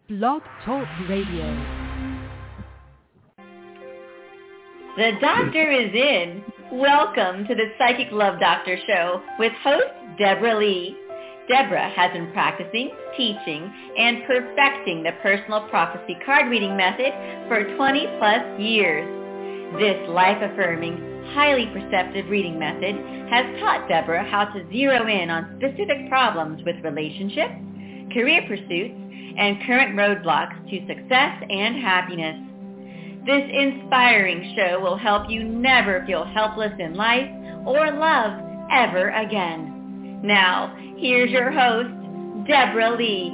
Blog Talk Radio. The doctor is in. Welcome to the Psychic Love Doctor Show with host Deborah Lee. Deborah has been practicing, teaching, and perfecting the personal prophecy card reading method for 20 plus years. This life-affirming, highly perceptive reading method has taught Deborah how to zero in on specific problems with relationships, career pursuits, and current roadblocks to success and happiness. This inspiring show will help you never feel helpless in life or love ever again. Now, here's your host, Deborah Lee.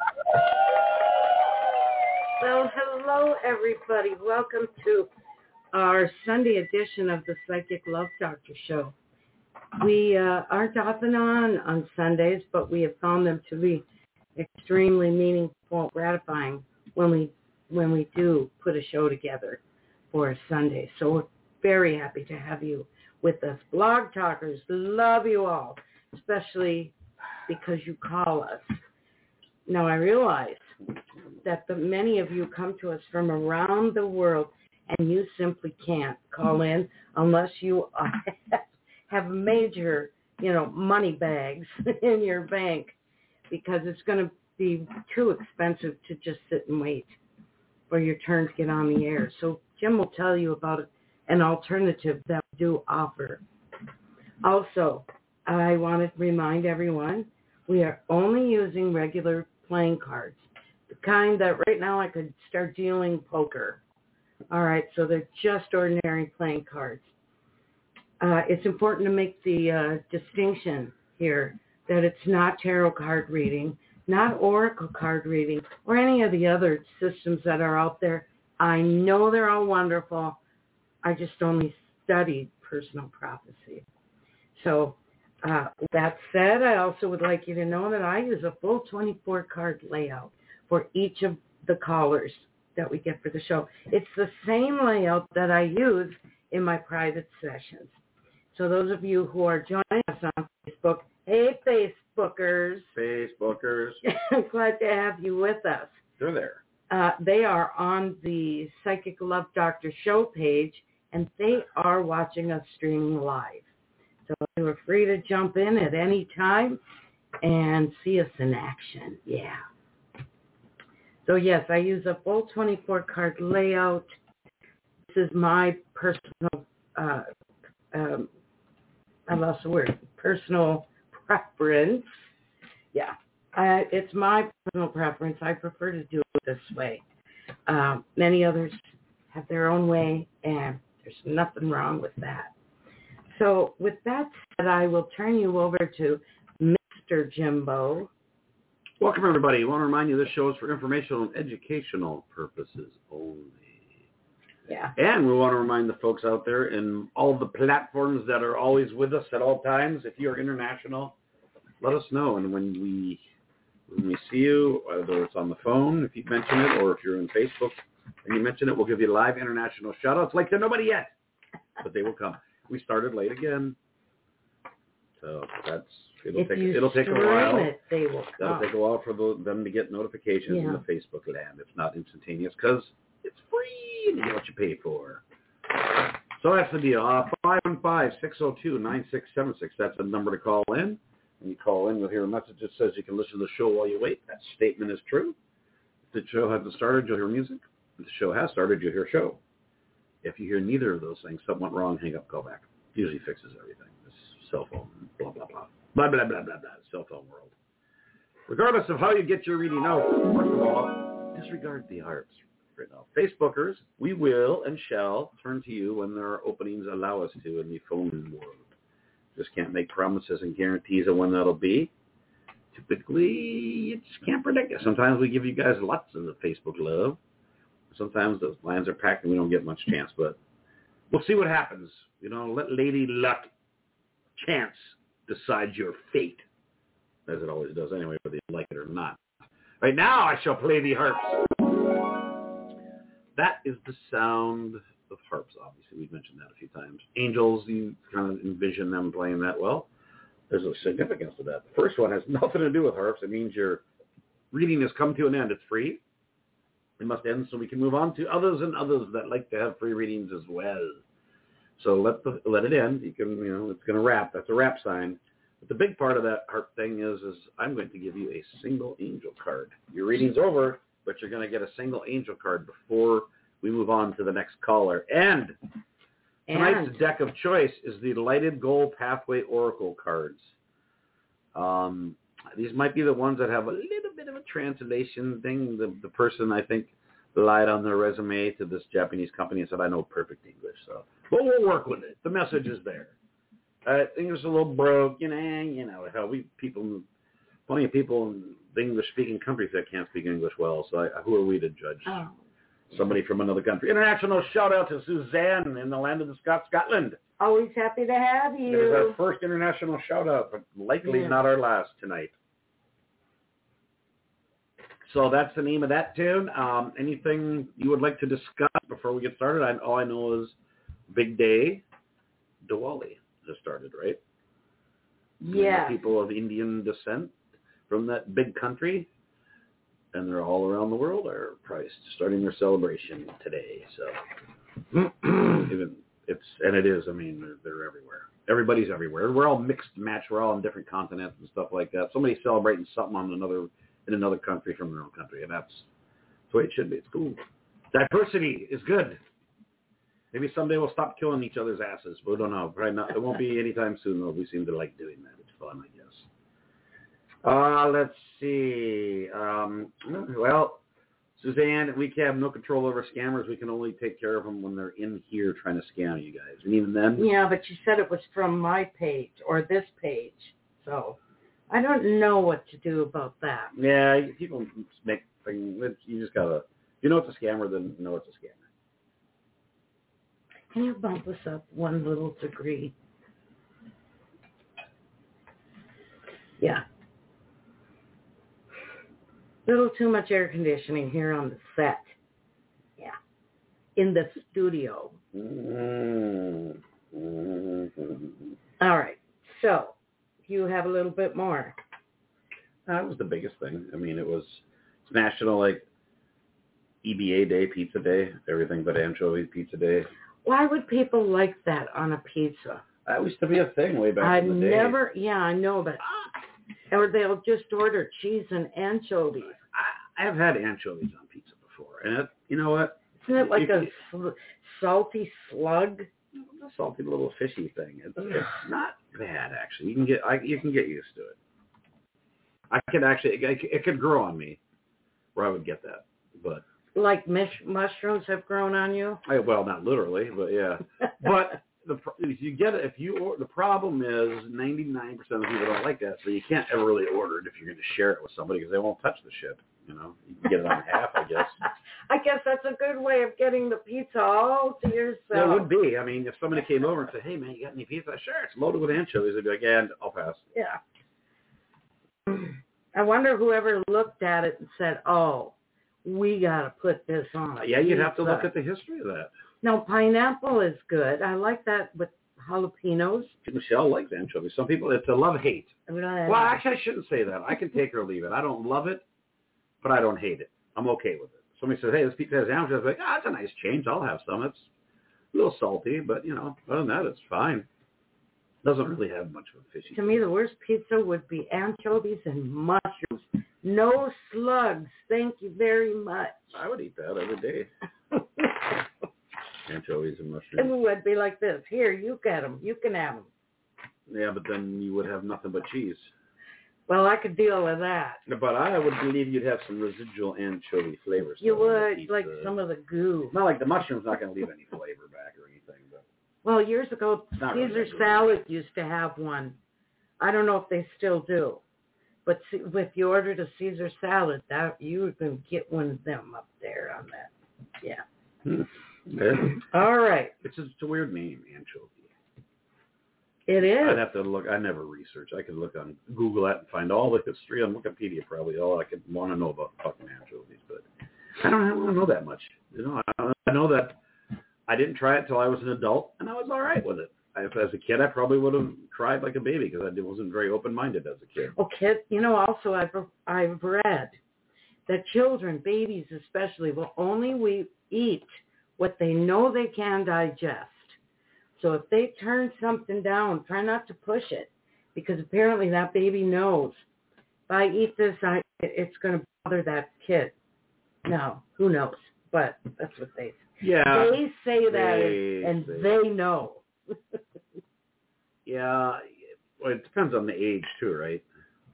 Well, hello, everybody. Welcome to our Sunday edition of the Psychic Love Doctor Show. We aren't off and on Sundays, but we have found them to be extremely meaningful and gratifying when we do put a show together for a Sunday. So we're very happy to have you with us. Blog Talkers, love you all, especially because you call us. Now, I realize that many of you come to us from around the world, and you simply can't call in unless you have major, money bags in your bank, because it's going to be too expensive to just sit and wait for your turn to get on the air. So Jim will tell you about an alternative that we do offer. Also, I want to remind everyone, we are only using regular playing cards, the kind that right now I could start dealing poker. All right, so they're just ordinary playing cards. It's important to make the distinction here that it's not tarot card reading, not oracle card reading, or any of the other systems that are out there. I know they're all wonderful. I just only studied personal prophecy. So with that said, I also would like you to know that I use a full 24-card layout for each of the callers that we get for the show. It's the same layout that I use in my private sessions. So those of you who are joining us on Facebook, hey, Facebookers. Glad to have you with us. They're there. They are on the Psychic Love Doctor Show page, and they are watching us streaming live. So you are free to jump in at any time and see us in action. Yeah. So, yes, I use a full 24-card layout. This is my personal, personal preference. Yeah, it's my personal preference. I prefer to do it this way. Many others have their own way, and there's nothing wrong with that. So with that said, I will turn you over to Mr. Jimbo. Welcome, everybody. I want to remind you this show is for informational and educational purposes only. Yeah. And we want to remind the folks out there in all the platforms that are always with us at all times, if you're international, let us know. And when we see you, whether it's on the phone, if you mention it, or if you're in Facebook and you mention it, we'll give you live international shout-outs like there's nobody yet. But they will come. We started late again. So it'll take a while. They will come. That'll take a while for them to get notifications in the Facebook land. It's not instantaneous because it's free and you get what you pay for. So that's the deal. 515-602-9676. That's the number to call in. When you call in, you'll hear a message that says you can listen to the show while you wait. That statement is true. If the show hasn't started, you'll hear music. If the show has started, you'll hear a show. If you hear neither of those things, something went wrong, hang up, call back. Usually fixes everything. This cell phone, blah, blah, blah. Blah, blah, blah, blah, blah. Cell phone world. Regardless of how you get your reading out, first of all, disregard the harps right now. Facebookers, we will and shall turn to you when their openings allow us to in the phone world. Just can't make promises and guarantees of when that'll be. Typically, you just can't predict it. Sometimes we give you guys lots of the Facebook love. Sometimes those lines are packed and we don't get much chance, but we'll see what happens. Let Lady Luck, chance, decide your fate, as it always does anyway, whether you like it or not. Right now, I shall play the harps. That is the sound of harps, obviously. We've mentioned that a few times. Angels, you kind of envision them playing that well. There's a significance to that. The first one has nothing to do with harps. It means your reading has come to an end. It's free. it must end so we can move on to others and others that like to have free readings as well. So let it end. You can, it's going to wrap. That's a wrap sign. But the big part of that heart thing is I'm going to give you a single angel card. Your reading's over, but you're going to get a single angel card before we move on to the next caller. And tonight's deck of choice is the Lighted Goal Pathway Oracle cards. These might be the ones that have a little bit of a translation thing. The person, I think, lied on their resume to this Japanese company and said, I know perfect English. So, but we'll work with it. The message is there. English is a little broke, hell, plenty of people in the English-speaking countries that can't speak English well, so who are we to judge somebody from another country? International shout-out to Suzanne in the land of the Scots, Scotland. Always happy to have you. It was our first international shout-out, but likely not our last tonight. So that's the name of that tune. Anything you would like to discuss before we get started? All I know is big day, Diwali just started, right? Yeah. People of Indian descent from that big country, and they're all around the world, are starting their celebration today. So it is. I mean, they're everywhere. Everybody's everywhere. We're all mixed match. We're all on different continents and stuff like that. Somebody's celebrating something in another country from their own country, and that's the way it should be. It's cool. Diversity is good. Maybe someday we'll stop killing each other's asses. We don't know. Probably not. It won't be anytime soon, though. We seem to like doing that. It's fun, I guess. Let's see. Well, Suzanne, we have no control over scammers. We can only take care of them when they're in here trying to scam you guys. And even then... Yeah, but you said it was from my page or this page. So I don't know what to do about that. Yeah, people make things... You just got to... If you know it's a scammer, then know it's a scammer. Can you bump us up one little degree? Yeah. Little too much air conditioning here on the set. Yeah. In the studio. All right. So, you have a little bit more. That was the biggest thing. I mean, it's National, EBA Day, Pizza Day, everything but anchovies Pizza Day. Why would people like that on a pizza? That used to be a thing way back in the day. I know, but or they'll just order cheese and anchovies. I've had anchovies on pizza before, and you know what? Isn't it like a salty slug? A salty little fishy thing. It's not bad, actually. You can get used to it. It could grow on me, where I would get that, but. Like mushrooms have grown on you? Well, not literally, but yeah. But the problem is 99% of people don't like that, so you can't ever really order it if you're going to share it with somebody because they won't touch the shit. You can get it on half, I guess. I guess that's a good way of getting the pizza all to yourself. It would be. I mean, if somebody came over and said, "Hey, man, you got any pizza?" Sure, it's loaded with anchovies. I'd be like, "Yeah, I'll pass." Yeah. I wonder whoever looked at it and said, "Oh, we got to put this on." Yeah, you'd have to look at the history of that. No, pineapple is good. I like that with jalapenos. Michelle likes anchovies. Some people, it's a love-hate. Well, actually, I shouldn't say that. I can take or leave it. I don't love it, but I don't hate it. I'm okay with it. Somebody says, "Hey, this pizza has anchovies." I'm like, it's a nice change. I'll have some. It's a little salty, but, other than that, it's fine. Doesn't really have much of a fishy. To me, the worst pizza would be anchovies and mushrooms. No slugs. Thank you very much. I would eat that every day. Anchovies and mushrooms. It would be like this. Here, you get them. You can have them. Yeah, but then you would have nothing but cheese. Well, I could deal with that. But I would believe you'd have some residual anchovy flavor. You would, like some of the goo. Not like the mushroom's not going to leave any flavor back or anything. But well, years ago, Caesar salad used to have one. I don't know if they still do. But if you ordered a Caesar salad, you can get one of them up there on that. Yeah. All right. It's a weird name, anchovy. It is. I'd have to look. I never research. I could look on Google that and find all the history on Wikipedia, probably all I could want to know about fucking anchovies. But I don't know that much. I know that I didn't try it till I was an adult, and I was all right with it. As a kid, I probably would have cried like a baby because I wasn't very open-minded as a kid. Oh, kid, also I've read that children, babies especially, will only eat what they know they can digest. So if they turn something down, try not to push it, because apparently that baby knows, if I eat this, it's going to bother that kid. Now, who knows? But that's what they say. Yeah. They say that, and they know. Yeah. Well, it depends on the age, too, right?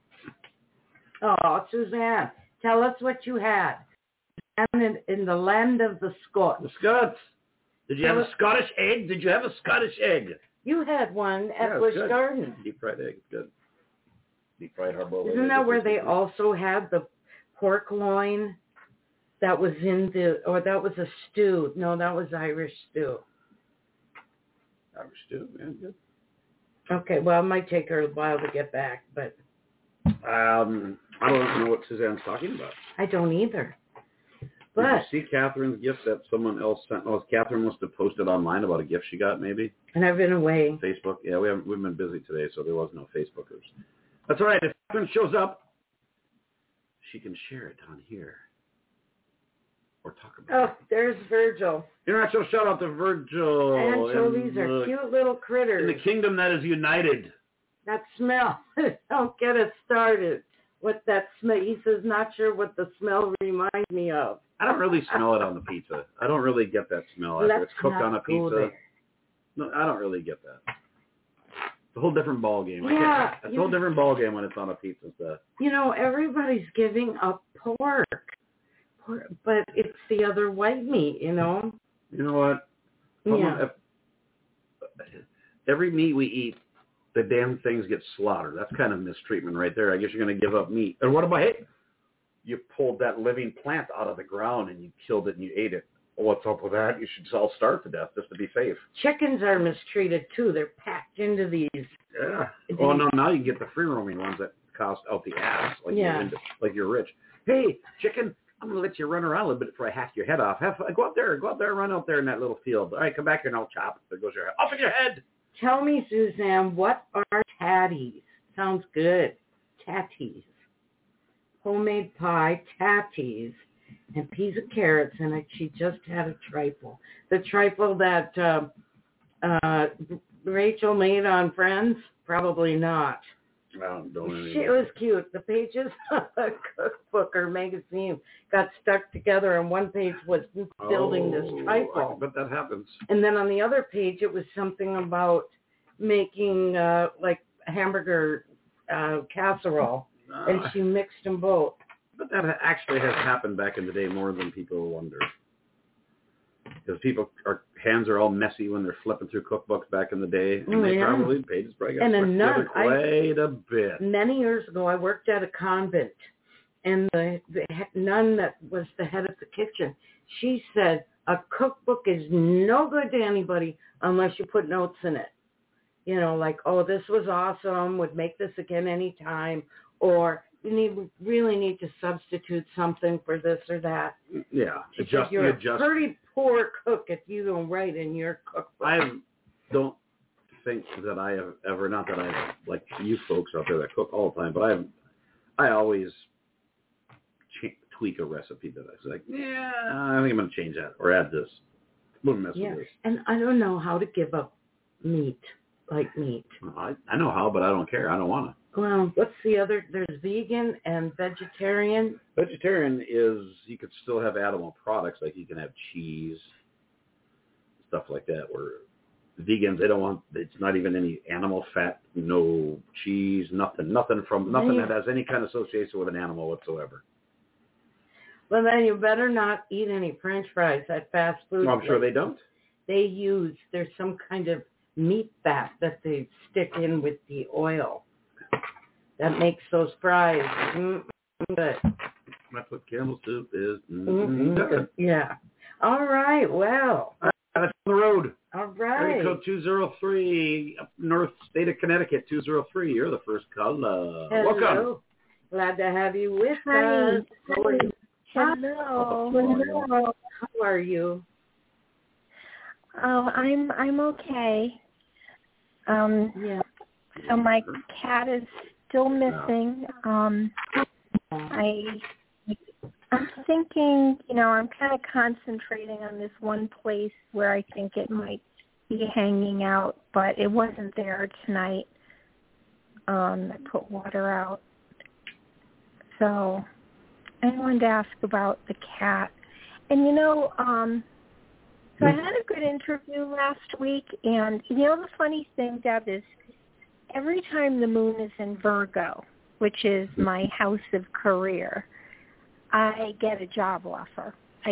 Oh, Suzanne, tell us what you had. In the land of the Scots. The Scots. Did you have a Scottish egg? Did you have a Scottish egg? You had one at Busch Gardens. Deep fried egg. Good. Deep fried hard-boiled egg. Isn't that where they also had the pork loin that was that was a stew? No, that was Irish stew. Irish stew, yeah, good. Okay, well, it might take her a while to get back, but... I don't know what Suzanne's talking about. I don't either. But... Did you see Catherine's gift that someone else sent? Oh, Catherine must have posted online about a gift she got, maybe? And I've been away. Facebook? Yeah, we've been busy today, so there was no Facebookers. That's all right. If Catherine shows up, she can share it on here. Or talk about it. Oh, there's Virgil. International shout-out to Virgil. Anchovies are cute little critters. In the kingdom that is united. That smell. Don't get us started. What that smell. He says, not sure what the smell reminds me of. I don't really smell it on the pizza. I don't really get that smell after it's cooked on a pizza. No, I don't really get that. It's a whole different ball game. Yeah, it's a whole different ball game when it's on a pizza stuff. You know, everybody's giving up pork, but it's the other white meat, you know? You know what? Every meat we eat, the damn things get slaughtered. That's kind of mistreatment right there. I guess you're going to give up meat. And what about, hey, you pulled that living plant out of the ground and you killed it and you ate it. Well, what's up with that? You should all starve to death just to be safe. Chickens are mistreated, too. They're packed into these. Yeah. Well, no, now you can get the free-roaming ones that cost out the ass, like you're rich. Hey, chicken, I'm going to let you run around a little bit before I hack your head off. Go out there, run out there in that little field. All right, come back here and I'll chop. There goes your head. Off with your head. Tell me, Suzanne, what are tatties? Sounds good. Tatties. Homemade pie, tatties, and piece of carrots in it. She just had a trifle. The trifle that Rachel made on Friends? Probably not. It was cute. The pages of the cookbook or magazine got stuck together, and one page was building this trifle. But that happens. And then on the other page, it was something about making like hamburger casserole, and she mixed them both. But that actually has happened back in the day more than people wonder. Because hands are all messy when they're flipping through cookbooks back in the day. And they probably pages probably got together quite a bit. Many years ago, I worked at a convent. And the nun that was the head of the kitchen, she said, a cookbook is no good to anybody unless you put notes in it. You know, like, oh, this was awesome, would make this again anytime. Or you really need to substitute something for this or that. Yeah. You're a pretty poor cook if you don't write in your cookbook. I don't think that I have ever, not that I like you folks out there that cook all the time, but I always tweak a recipe that I say, like, yeah, I think I'm going to change that or add this. Wouldn't mess with this. And I don't know how to give up meat, like meat. I know how, but I don't care. I don't want to. Well, what's the other? There's vegan and vegetarian. Vegetarian is you could still have animal products, like you can have cheese, stuff like that. Where vegans, they don't want, it's not even any animal fat, no cheese, nothing that has any kind of association with an animal whatsoever. Well, then you better not eat any French fries at fast food. Well, I'm sure they don't. There's some kind of meat fat that they stick in with the oil that makes those fries good. That's what camel soup is. Yeah. All right. Well. That's on the road. All right. Area code 203, up north, state of Connecticut, 203. You're the first caller. Hello. Welcome. Glad to have you with Hi. us. How are you? Hello. Hello. How are you? Oh, I'm okay. Yeah. So my cat is still missing. I I'm thinking, I'm kind of concentrating on this one place where I think it might be hanging out, but it wasn't there tonight. I put water out. So I wanted to ask about the cat. And, so I had a good interview last week, and, the funny thing, Deb, is every time the moon is in Virgo, which is my house of career, I get a job offer.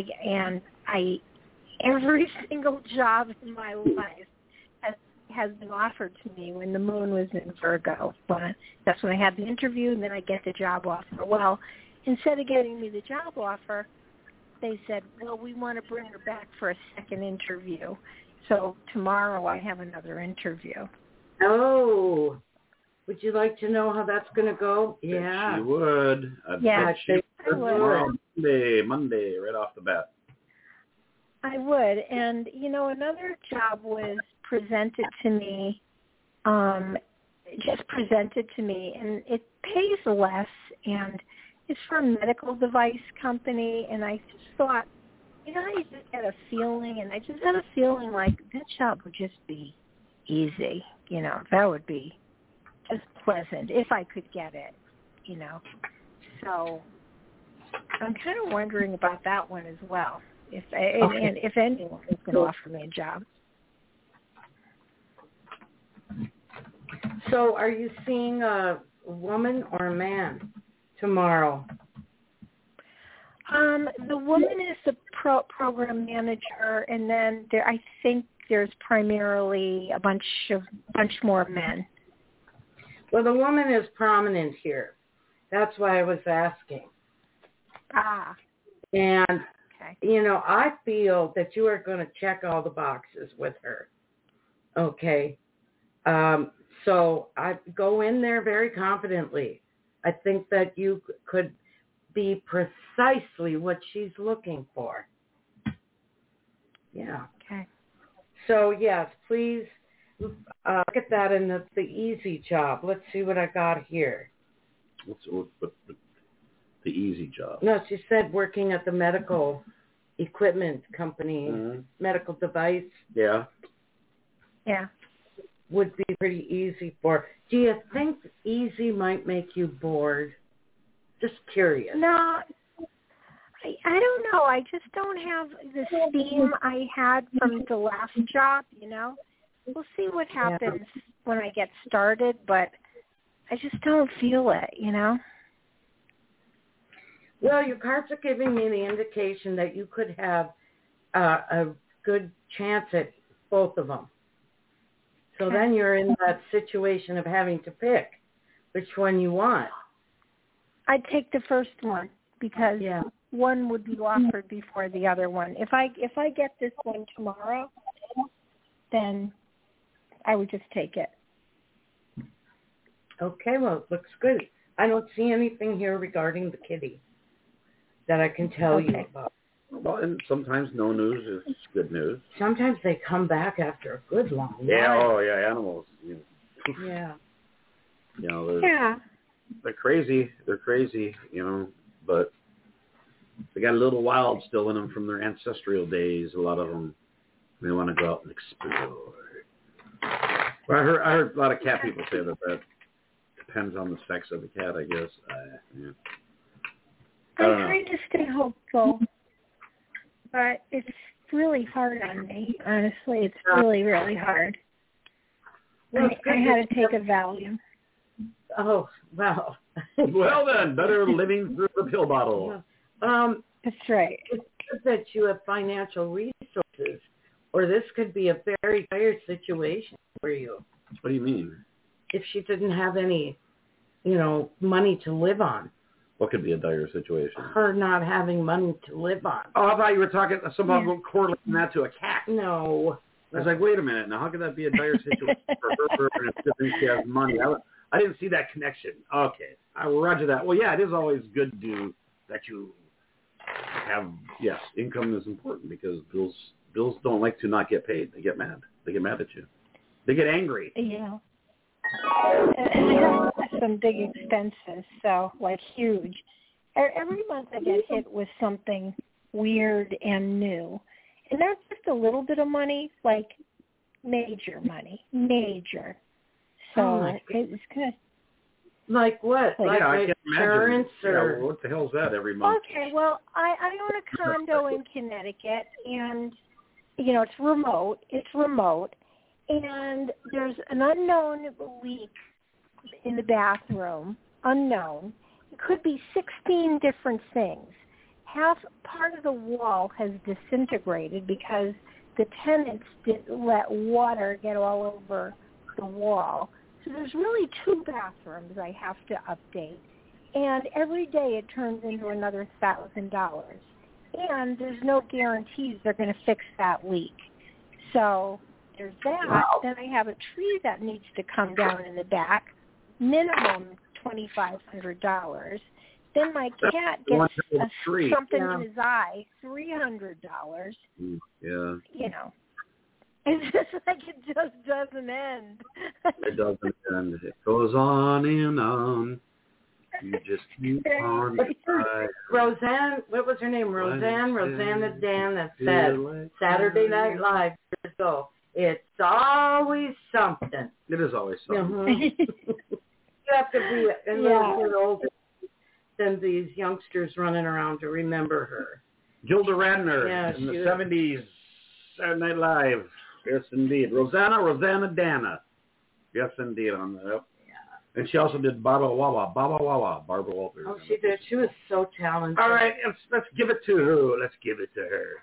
Every single job in my life has been offered to me when the moon was in Virgo. That's when I had the interview, and then I get the job offer. Well, instead of getting me the job offer, they said, well, we want to bring her back for a second interview. So tomorrow I have another interview. Oh, would you like to know how that's going to go? Yeah. She would. I would. Monday, right off the bat. I would. And, another job was presented to me, and it pays less, and it's for a medical device company, and I just thought, I just had a feeling, and I just had a feeling like that job would just be easy, that would be just pleasant if I could get it, So I'm kind of wondering about that one as well, and if anyone is going to offer me a job. So are you seeing a woman or a man tomorrow? The woman is the program manager, and then I think there's primarily a bunch more men. Well, the woman is prominent here. That's why I was asking. Ah. And, okay. I feel that you are going to check all the boxes with her. Okay. So I go in there very confidently. I think that you could be precisely what she's looking for. Yeah. Okay. So, yes, please look at that in the easy job. Let's see what I got here. What's the easy job? No, she said working at the medical equipment company, medical device. Yeah. Yeah. Would be pretty easy for her. Do you think easy might make you bored? Just curious. No, I don't know. I just don't have the steam I had from the last job, We'll see what happens when I get started, but I just don't feel it, Well, your cards are giving me the indication that you could have a good chance at both of them. So then you're in that situation of having to pick which one you want. I'd take the first one because one would be offered before the other one. If I get this one tomorrow, then I would just take it. Okay, well, it looks good. I don't see anything here regarding the kitty that I can tell you about. Well, and sometimes no news is good news. Sometimes they come back after a good long while. Yeah, animals. Yeah. They're crazy. But they got a little wild still in them from their ancestral days. A lot of them, they want to go out and explore. Well, I heard a lot of cat people say that depends on the sex of the cat, I guess. I try to stay hopeful, but it's really hard on me. Honestly, it's really, really hard. Well, I had to take a Valium. Oh, wow. Well then, better living through the pill bottle. That's right. It's good that you have financial resources, or this could be a very dire situation for you. What do you mean? If she didn't have any, money to live on. What could be a dire situation? Her not having money to live on. Oh, I thought you were talking somehow correlating that to a cat. No. I was like, wait a minute. Now, how could that be a dire situation for her if she has money? I didn't see that connection. Okay. I roger that. Well, yeah, it is always good that you have, yes, income is important because bills don't like to not get paid. They get mad. They get mad at you. They get angry. Yeah. And I have some big expenses, so, huge. Every month I get hit with something weird and new. And that's just a little bit of money, like major money. Major. So it's good. Like what? Like I can't insurance imagine. or... Yeah, what the hell's that every month? Okay, well, I own a condo in Connecticut, and, it's remote. And there's an unknown leak in the bathroom. Unknown. It could be 16 different things. Part of the wall has disintegrated because the tenants didn't let water get all over the wall. So there's really 2 bathrooms I have to update. And every day it turns into another $1,000. And there's no guarantees they're going to fix that leak. So there's that. Wow. Then I have a tree that needs to come down in the back, minimum $2,500. Then my cat gets something in his eye, $300. Yeah. It's just like it just doesn't end. It doesn't end. It goes on and on. You just keep on. Roseanne, what was her name? Rosanna Dan that said Saturday Night Live years ago. It's always something. It is always something. Mm-hmm. You have to be a little bit older than these youngsters running around to remember her. Gilda Radner in the 70s, Saturday Night Live. Yes, indeed. Rosanna Dana. Yes, indeed. On the yeah. And she also did Baba Wawa, Barbara Walters. Oh, she did. She was so talented. All right, let's give it to her. Let's give it to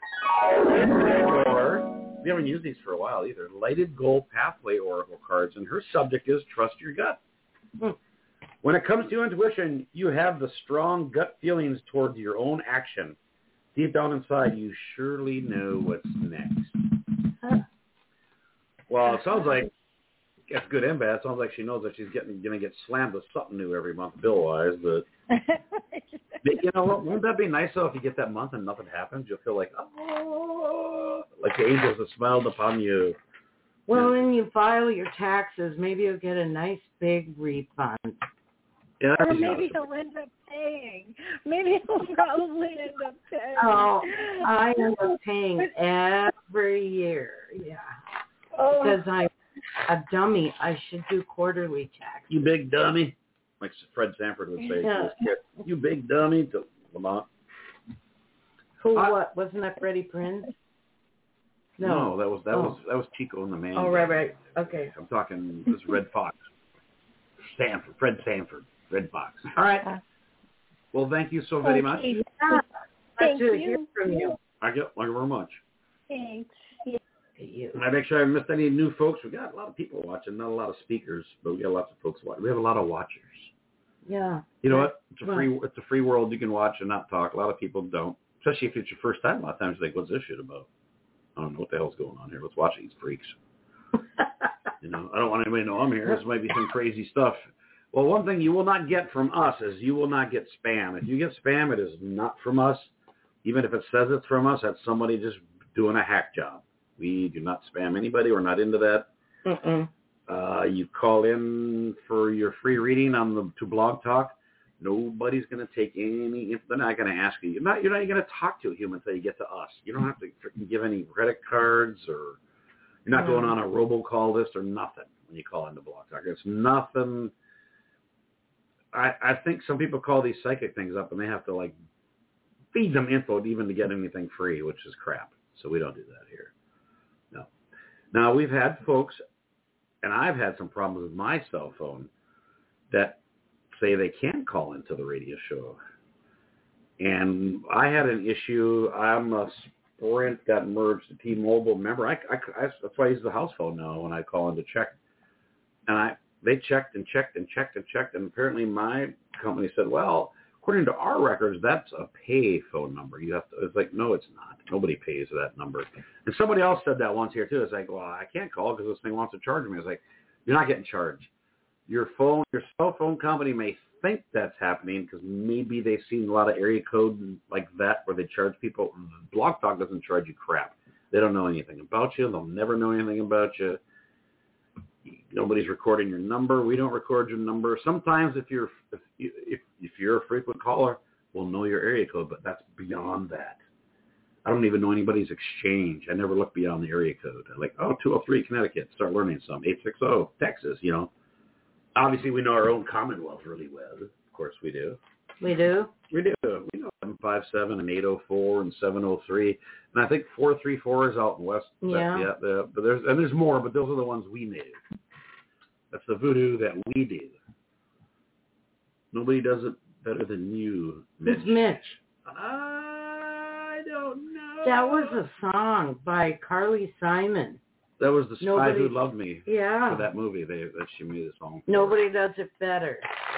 her. Or, we haven't used these for a while either. Lighted Gold Pathway Oracle cards, and her subject is Trust Your Gut. When it comes to intuition, you have the strong gut feelings towards your own action. Deep down inside, you surely know what's next. Well, it sounds like it's good and bad. It sounds like she knows that she's going to get slammed with something new every month, bill-wise. But won't that be nice though if you get that month and nothing happens? You'll feel like, oh, like the angels have smiled upon you. Well, when you file your taxes, maybe you'll get a nice big refund. Yeah, or maybe he'll end up paying. Maybe he'll probably end up paying. Oh, I end up paying every year. Yeah. Oh. Because I'm a dummy. I should do quarterly tax. You big dummy. Like Fred Sanford would say. Yeah. You big dummy to Lamont. Who, what? Wasn't that Freddie Prinze? No, that was Chico and the Man. Oh, right. Okay. I'm talking this Red Fox. Fred Sanford. Red Fox. All right. Well, thank you so very much. Thank you. Hear from you. Thank you very much. Thanks. And I make sure I haven't missed any new folks. We got a lot of people watching, not a lot of speakers, but we got lots of folks watching. We have a lot of watchers. Yeah. You know what? It's a free world. You can watch and not talk. A lot of people don't, especially if it's your first time. A lot of times you think, what's this shit about? I don't know what the hell's going on here. Let's watch these freaks. I don't want anybody to know I'm here. This might be some crazy stuff. Well, one thing you will not get from us is you will not get spam. If you get spam, it is not from us. Even if it says it's from us, that's somebody just doing a hack job. We do not spam anybody. We're not into that. You call in for your free reading to Blog Talk. Nobody's going to take any. They're not going to ask you. You're not going to talk to a human until you get to us. You don't have to freaking give any credit cards, or you're not going on a robocall list or nothing when you call into Blog Talk. It's nothing. I think some people call these psychic things up and they have to feed them info even to get anything free, which is crap. So we don't do that here. No. Now we've had folks, and I've had some problems with my cell phone that say they can't call into the radio show. And I had an issue. I'm a Sprint got merged to T-Mobile. Remember, that's why I use the house phone now when I call in to check. And they checked and checked and checked and checked, and apparently my company said, well, according to our records, that's a pay phone number. You have to. It's like, no, it's not. Nobody pays that number. And somebody else said that once here too. It's like, well, I can't call because this thing wants to charge me. It's like, you're not getting charged. Your cell phone company may think that's happening because maybe they've seen a lot of area code like that where they charge people. Blog Talk doesn't charge you crap. They don't know anything about you. They'll never know anything about you. Nobody's recording your number. We don't record your number. Sometimes if you're a frequent caller, will know your area code, but that's beyond that. I don't even know anybody's exchange. I never look beyond the area code. I'm like, 203 Connecticut, start learning some. 860 Texas, Obviously, we know our own Commonwealth really well. Of course we do. We do? We do. We know 757 and 804 and 703. And I think 434 is out in West. Yeah. But there's more, but those are the ones we knew. That's the voodoo that we do. Nobody does it better than you, Mitch. Who's Mitch? I don't know. That was a song by Carly Simon. That was the Spy Who Loved Me. Yeah. For that movie that she made a song for. Nobody does it better.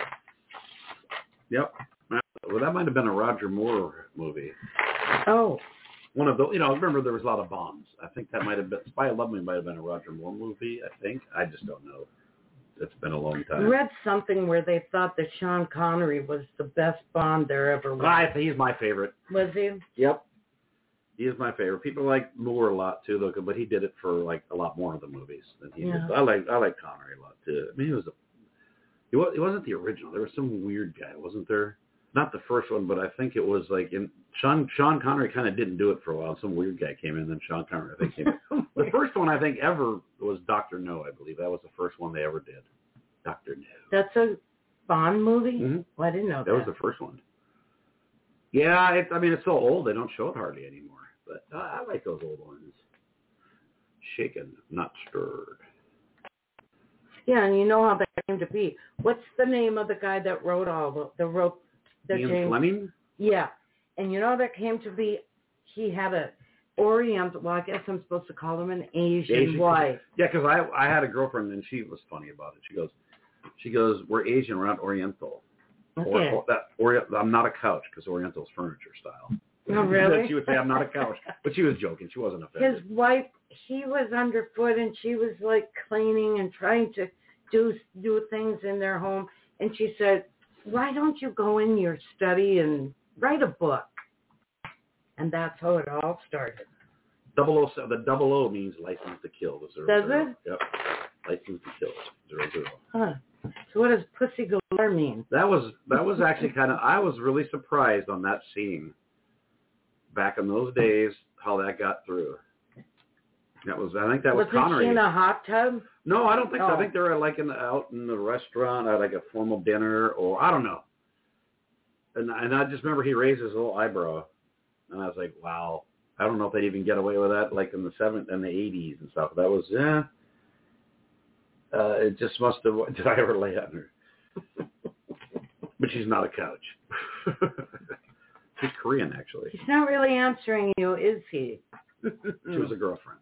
Yep. Well, that might have been a Roger Moore movie. Oh. One of the, remember there was a lot of Bonds. I think that might have been, Spy Who Loved Me might have been a Roger Moore movie, I think. I just don't know. It's been a long time. I read something where they thought that Sean Connery was the best Bond there ever was. He's my favorite. Was he? Yep. He is my favorite. People like Moore a lot too, though, but he did it for like a lot more of the movies than he did. I like Connery a lot too. I mean, he wasn't the original. There was some weird guy, wasn't there? Not the first one, but I think it was like Sean Connery kind of didn't do it for a while. Some weird guy came in, then Sean Connery I think came in. The first one I think ever was Dr. No, I believe. That was the first one they ever did. Dr. No. That's a Bond movie? Mm-hmm. Well, I didn't know that. That was the first one. Yeah, it's so old they don't show it hardly anymore. But I like those old ones. Shaken, not stirred. Yeah, and you know how that came to be. What's the name of the guy that wrote Ian Fleming? Yeah. And you know how that came to be? He had a Oriental, well, I guess I'm supposed to call him an Asian wife. Yeah, because I had a girlfriend, and she was funny about it. She goes, we're Asian, we're not Oriental. Okay. I'm not a couch, because Oriental's furniture style. Oh, really? She would say, I'm not a couch. But she was joking. She wasn't offended. His wife, he was underfoot, and she was, like, cleaning and trying to do things in their home. And she said, why don't you go in your study and write a book? And that's how it all started. 007, the 00 means license to kill. The 00. Does it? Yep. License to kill. 00. Huh. So what does Pussy Galore mean? That was actually I was really surprised on that scene. Back in those days, how that got through. I think that was Connery. Was she in a hot tub? No, I don't think so. I think they were like out in the restaurant at like a formal dinner, or I don't know. And I just remember he raised his little eyebrow, and I was like, wow. I don't know if they'd even get away with that like in the 70s and the 80s and stuff. That was it just must have. Did I ever lay on her? But she's not a couch. She's Korean, actually. He's not really answering you, is he? She was a girlfriend.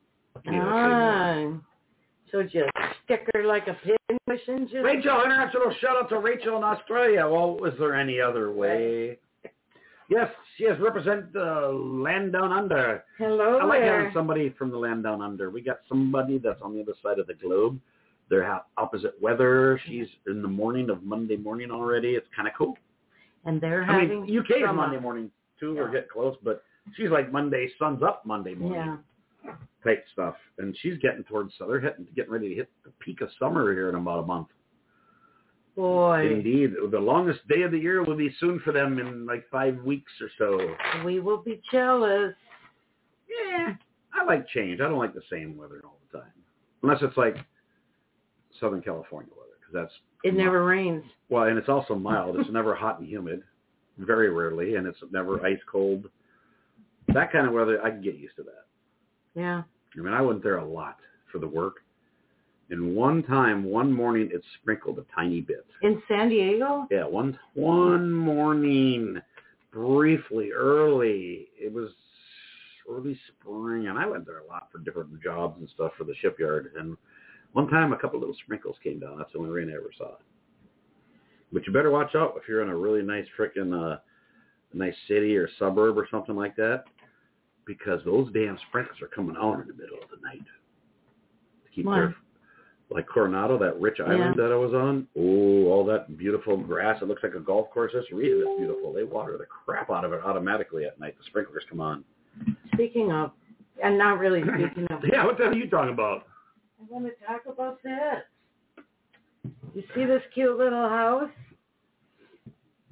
So just stick her like a pin cushion. Rachel, international shout out to Rachel in Australia. Well, was there any other way? Yes, represent the land down under. Hello I like there. having somebody from the land down under. We got somebody that's on the other side of the globe. They're opposite weather. She's in the morning of Monday morning already. It's kind of cool. And they're having UK is Monday morning too. Yeah. We're getting close, but she's like Monday, sun's up Monday morning type stuff. And she's getting towards, so they're getting ready to hit the peak of summer here in about a month. Boy. Indeed. The longest day of the year will be soon for them in like 5 weeks or so. We will be jealous. Yeah. I like change. I don't like the same weather all the time. Unless it's like Southern California weather, because that's... It never rains. Well, and it's also mild. It's never hot and humid, very rarely, and it's never ice cold. That kind of weather, I can get used to that. Yeah. I mean, I went there a lot for the work. And one morning, it sprinkled a tiny bit. In San Diego? Yeah, one morning, briefly, early. It was early spring, and I went there a lot for different jobs and stuff for the shipyard. And one time, a couple little sprinkles came down. That's the only rain I ever saw. But you better watch out if you're in a really nice nice city or suburb or something like that, because those damn sprinkles are coming out in the middle of the night. Keep careful. Like Coronado, that rich island that I was on. Oh, all that beautiful grass. It looks like a golf course. This reason it's beautiful. They water the crap out of it automatically at night. The sprinklers come on. Speaking of, and not really speaking of. Yeah, what the hell are you talking about? I want to talk about this. You see this cute little house?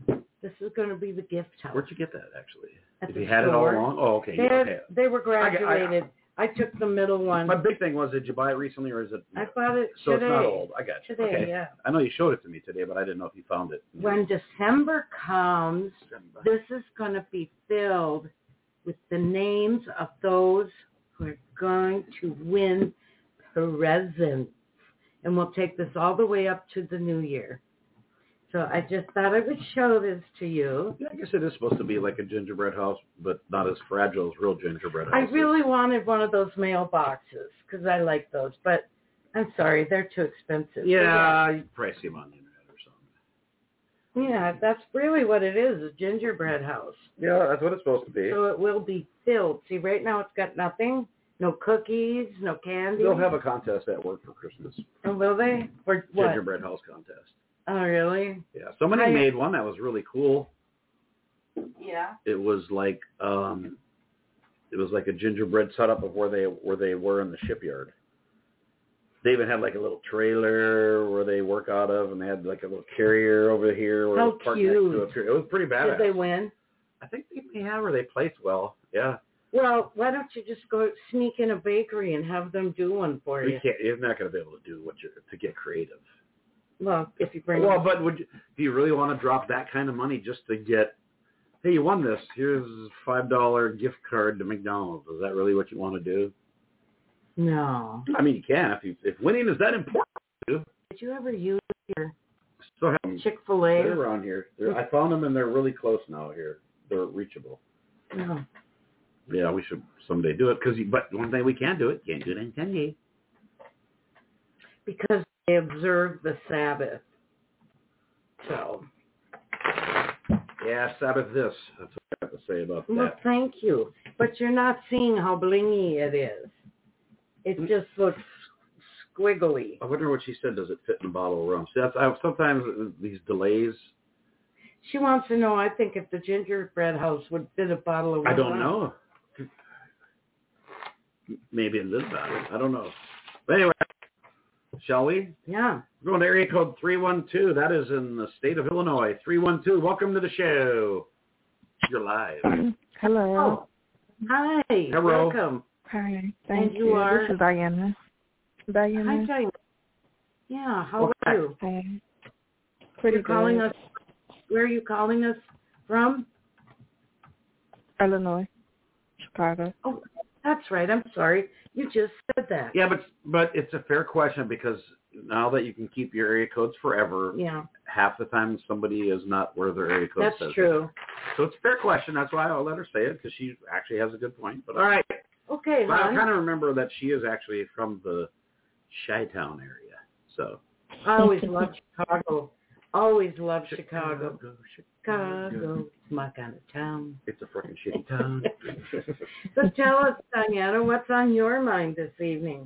This is going to be the gift house. Where'd you get that, actually? At If the you had it all store. along? Oh, okay. They were graduated. I took the middle one. My big thing was, did you buy it recently, or is it? I bought it so today. It's not old. I got you. Today, okay. yeah. I know you showed it to me today, but I didn't know if you found it. When December comes, this is going to be filled with the names of those who are going to win presents. And we'll take this all the way up to the new year. So I just thought I would show this to you. Yeah, I guess it is supposed to be like a gingerbread house, but not as fragile as real gingerbread I houses. really wanted one of those mailboxes because I like those, but I'm sorry, they're too expensive. Yeah, you price them on the internet or something. Yeah, that's really what it is, a gingerbread house. Yeah, that's what it's supposed to be. So it will be filled. See, right now it's got nothing, no cookies, no candy. They'll have a contest at work for Christmas. Oh, will they? For what? Gingerbread house contest. Oh, really? Yeah, somebody made one that was really cool. Yeah. It was like a gingerbread setup of where they were in the shipyard. They even had like a little trailer where they work out of, and they had like a little carrier over here. Where How it was parked cute! Next to it was pretty badass. Did they win? I think they may have, or they placed well. Yeah. Well, why don't you just go sneak in a bakery and have them do one for you? You're not going to be able to do to get creative. Well, if you bring. Well, but do you really want to drop that kind of money just to get? Hey, you won this. Here's a $5 gift card to McDonald's. Is that really what you want to do? No. I mean, you can if winning is that important to you. Did you ever use your Still have them. Chick-fil-A? They're around here. I found them, and they're really close now here. They're reachable. No. Yeah, we should someday do it. But one thing we can do it, can't do it in 10 days. Because they observe the Sabbath. So. Yeah, Sabbath this. That's what I have to say about that. Well, thank you. But you're not seeing how blingy it is. It just looks squiggly. I wonder what she said. Does it fit in a bottle of rum? See, sometimes these delays. She wants to know, I think, if the gingerbread house would fit a bottle of rum. I don't know. Maybe in this bottle. I don't know. But anyway, shall we? Yeah. We're going to area code 312. That is in the state of Illinois. 312. Welcome to the show. You're live. Hello. Oh. Hi. Hello. Welcome. Hi. Thank And you are? This is Diana. Hi, Diana. Yeah. How are you? Hi. Pretty You're calling good. us. Where are you calling us from? Illinois. Chicago. Oh, that's right. I'm sorry. You just said that. Yeah, but it's a fair question because now that you can keep your area codes forever, Yeah. half the time somebody is not where their area code says. That's true. So it's a fair question. That's why I'll let her say it because she actually has a good point. But all right. Okay, But I hon. kind of remember that she is actually from the Chi-Town area. So I always loved Chicago. Always loved Chicago. Chicago, it's my kind of town. It's a freaking shitty town. So tell us, Diana, what's on your mind this evening?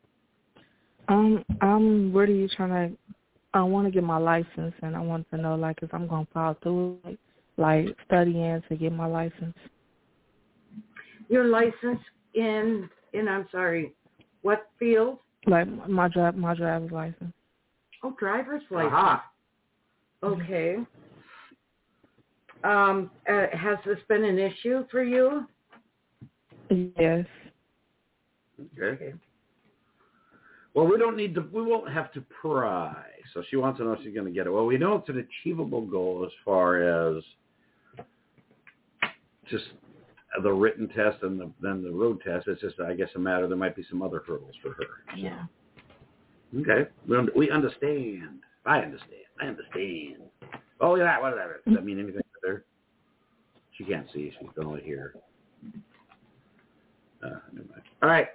I'm really trying to. I want to get my license, and I want to know, like, if I'm gonna follow through, like studying to get my license. Your license in I'm sorry, what field? Like my driver's license. Oh, driver's license. Aha. Okay. Has this been an issue for you? Yes. Okay. Well, we won't have to pry. So she wants to know if she's going to get it. Well, we know it's an achievable goal as far as just the written test and then the road test. It's just, I guess, a matter. There might be some other hurdles for her. So. Yeah. Okay. We understand. I understand. Oh, yeah, whatever. Does that mean anything to her? She can't see. She can only hear. Never mind. All right.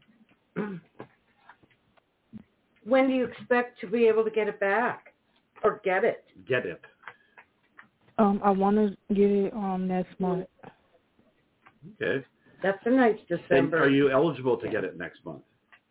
When do you expect to be able to get it back or get it? Get it. I want to get it next month. Okay. That's a nice And December. are you eligible to get it next month?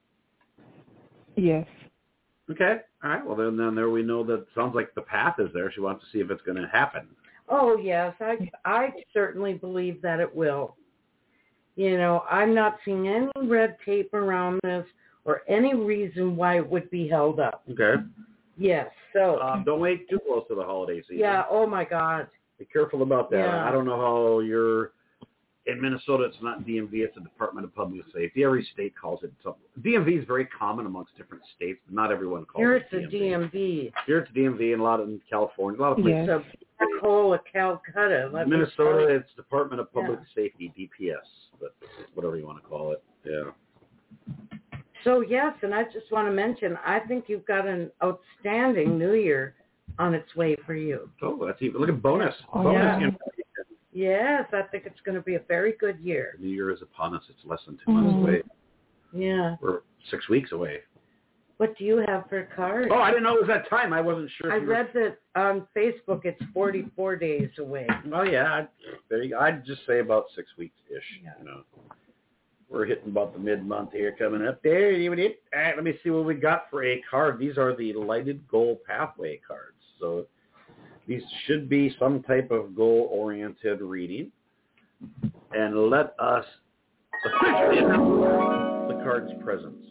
Yes. Okay. All right. Well, then there we know that sounds like the path is there. She wants to see if it's going to happen. Oh, yes. I certainly believe that it will. You know, I'm not seeing any red tape around this or any reason why it would be held up. Okay. Yes. So, Don't wait too close to the holiday season. yeah. Oh, my God. Be careful about that. Yeah. I don't know how you're in Minnesota. It's not DMV. It's the Department of Public Safety. Every state calls it something. DMV is very common amongst different states, but not everyone calls Here it it's DMV. a DMV. Here it's DMV and a lot in California. A lot of places. It's a black hole of Calcutta. Minnesota, it's Department of Public Safety, DPS, but whatever you want to call it. Yeah. So, yes, and I just want to mention, I think you've got an outstanding New Year on its way for you. Oh, that's even. Look at bonus. Oh, Bonus. yeah. Yes, I think it's going to be a very good year. The New Year is upon us. It's less than 2 months away. Yeah. We're 6 weeks away. What do you have for a card? Oh, I didn't know it was that time. I wasn't sure. I read that on Facebook it's 44 days away. Oh, yeah. There you go. I'd just say about 6 weeks-ish. Yeah. You know. We're hitting about the mid-month here coming up. There, all right, let me see what we got for a card. These are the Lighted Goal Pathway cards. So these should be some type of goal-oriented reading. And let us officially announce the card's presence.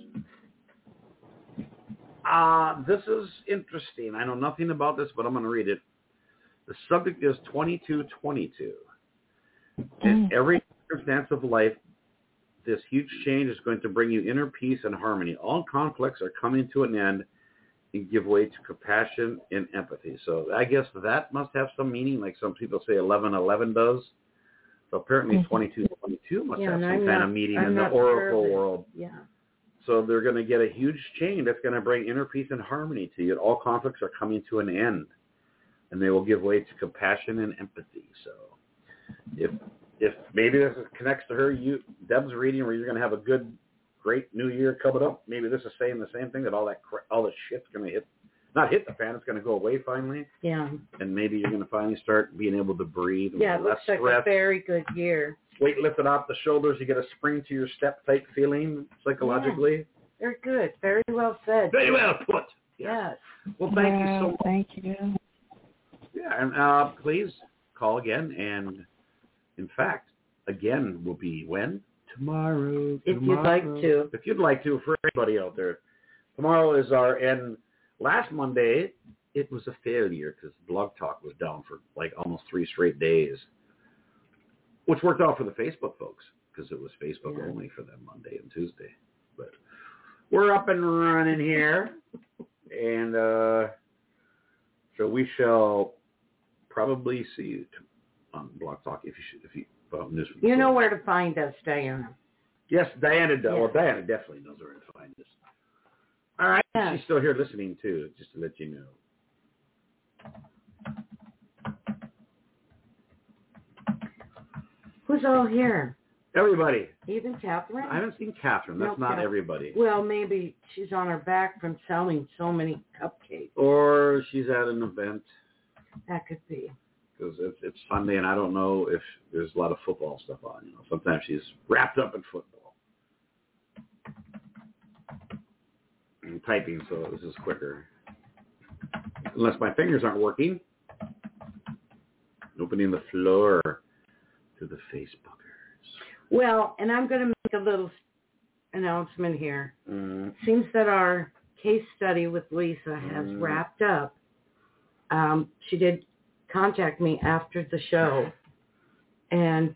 This is interesting. I know nothing about this, but I'm going to read it. The subject is 2222. In every circumstance of life, this huge change is going to bring you inner peace and harmony. All conflicts are coming to an end and give way to compassion and empathy. So I guess that must have some meaning, like some people say 1111 does. So apparently 2222 must have some kind of meaning in the oracle world. Yeah. So they're going to get a huge change that's going to bring inner peace and harmony to you. All conflicts are coming to an end, and they will give way to compassion and empathy. So if maybe this connects to her, Deb's reading where you're going to have a good, great new year coming up, maybe this is saying the same thing, that all the shit's going to not hit the fan, it's going to go away finally. Yeah. And maybe you're going to finally start being able to breathe. Yeah, it looks like a very good year. Weight lifted off the shoulders, you get a spring to your step type feeling psychologically. Yeah. Very good. Very well said. Very well put. Yes. Well, thank you so much. Thank you. Yeah, and please call again. And in fact, again will be when? Tomorrow. If you'd like to. If you'd like to, for anybody out there. Tomorrow is our end. Last Monday, it was a failure because Blog Talk was down for like almost 3 straight days, which worked out for the Facebook folks because it was Facebook only for them Monday and Tuesday. But we're up and running here, and so we shall probably see you on Blog Talk if you you know where to find us, Diana. Yes, Diana does. Yes. Well, Diana definitely knows where to find us. All right, she's still here listening too, just to let you know. Who's all here? Everybody. Even Catherine? I haven't seen Catherine. That's not everybody. Well, maybe she's on her back from selling so many cupcakes. Or she's at an event. That could be. Because it's Sunday, and I don't know if there's a lot of football stuff on. You know, sometimes she's wrapped up in football. I'm typing, so this is quicker. Unless my fingers aren't working. Opening the floor to the Facebookers. Well, and I'm going to make a little announcement here. Mm-hmm. Seems that our case study with Lisa has wrapped up. She did contact me after the show, and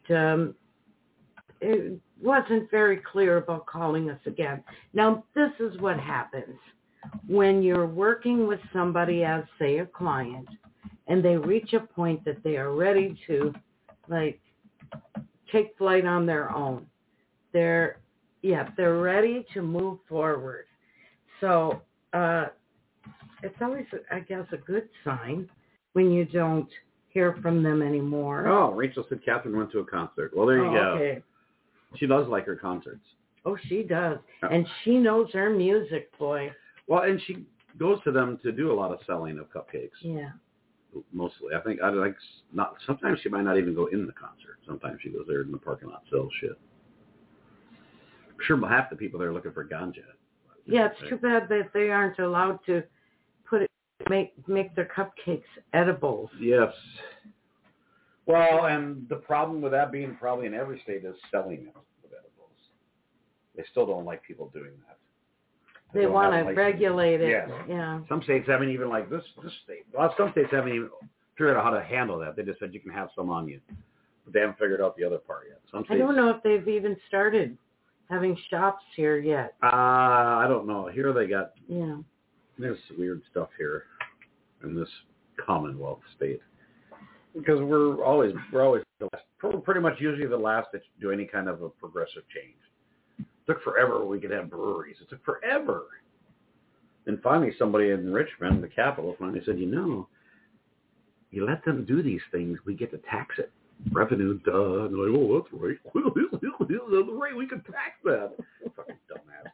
it wasn't very clear about calling us again. Now, this is what happens when you're working with somebody as, say, a client, and they reach a point that they are ready to, like, take flight on their own. They're ready to move forward. So it's always, I guess, a good sign when you don't hear from them anymore. Oh, Rachel said Catherine went to a concert. Well, there you go. Okay. She does like her concerts. Oh, she does. And she knows her music, boy. Well, and she goes to them to do a lot of selling of cupcakes. Yeah. Mostly. I think sometimes she might not even go in the concert. Sometimes she goes there in the parking lot, sells shit. I'm sure half the people there are looking for ganja. Yeah, it's too bad that they aren't allowed to make their cupcakes edibles. Yes. Well, and the problem with that being probably in every state is selling them with edibles. They still don't like people doing that. They want to regulate it. Yes. Yeah. Some states haven't even, like this state. Well, some states haven't even figured out how to handle that. They just said you can have some on you, but they haven't figured out the other part yet. I don't know if they've even started having shops here yet. I don't know. Here they got there's weird stuff here in this Commonwealth state because we're always the last, pretty much usually the last to do any kind of a progressive change. It took forever when we could have breweries. It took forever. And finally somebody in Richmond, the capital, finally said, you let them do these things, we get to tax it. Revenue, duh. And they're like, oh, that's right. That's right, we can tax that. Fucking dumbass.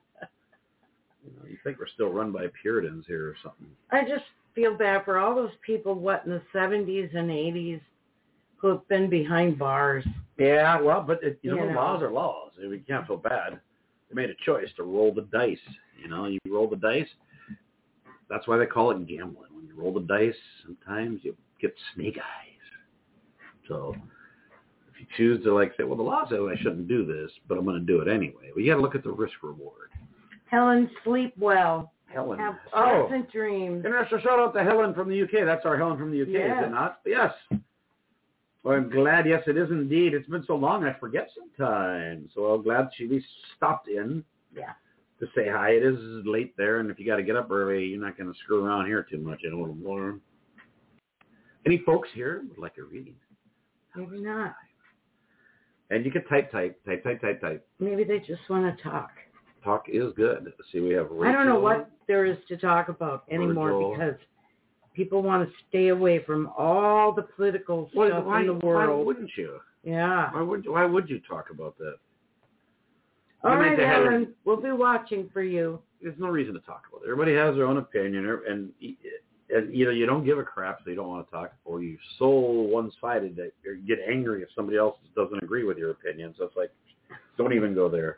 You think we're still run by Puritans here or something. I just feel bad for all those people, in the 70s and 80s who have been behind bars. Yeah, well, but laws are laws. We can't feel bad. They made a choice to roll the dice. You roll the dice. That's why they call it gambling. When you roll the dice, sometimes you get snake eyes. So if you choose to say, well, the law says I shouldn't do this, but I'm going to do it anyway. Well, you got to look at the risk reward. Helen, sleep well. Helen. Have pleasant dreams. Interesting. Shout out to Helen from the UK. That's our Helen from the UK, is it not? Yes. Well, I'm glad. Yes, it is indeed. It's been so long, I forget sometimes. So I'm glad she at least stopped in. Yeah. To say hi. It is late there, and if you got to get up early, you're not going to screw around here too much. A little more. Any folks here would like a reading? Maybe not. And you can type. Maybe they just want to talk. Talk is good. Let's see, we have Rachel. I don't know what there is to talk about anymore because people want to stay away from all the political stuff in the world. Why wouldn't you? Yeah. Why would you talk about that? All right, Helen, we'll be watching for you. There's no reason to talk about it. Everybody has their own opinion, and you don't give a crap, so you don't want to talk, or you're so one-sided that you get angry if somebody else doesn't agree with your opinion. So it's like, don't even go there.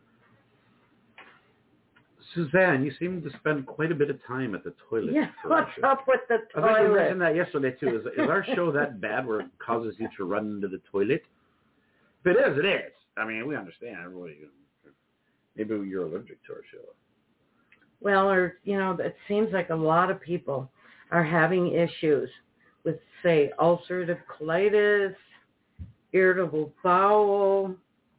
Suzanne, you seem to spend quite a bit of time at the toilet. Yeah, what's up with the toilet? I think you mentioned that yesterday, too. Is our show that bad where it causes you to run into the toilet? If it is, it is. I mean, we understand. Maybe you're allergic to our show. Well, it seems like a lot of people are having issues with, say, ulcerative colitis, irritable bowel.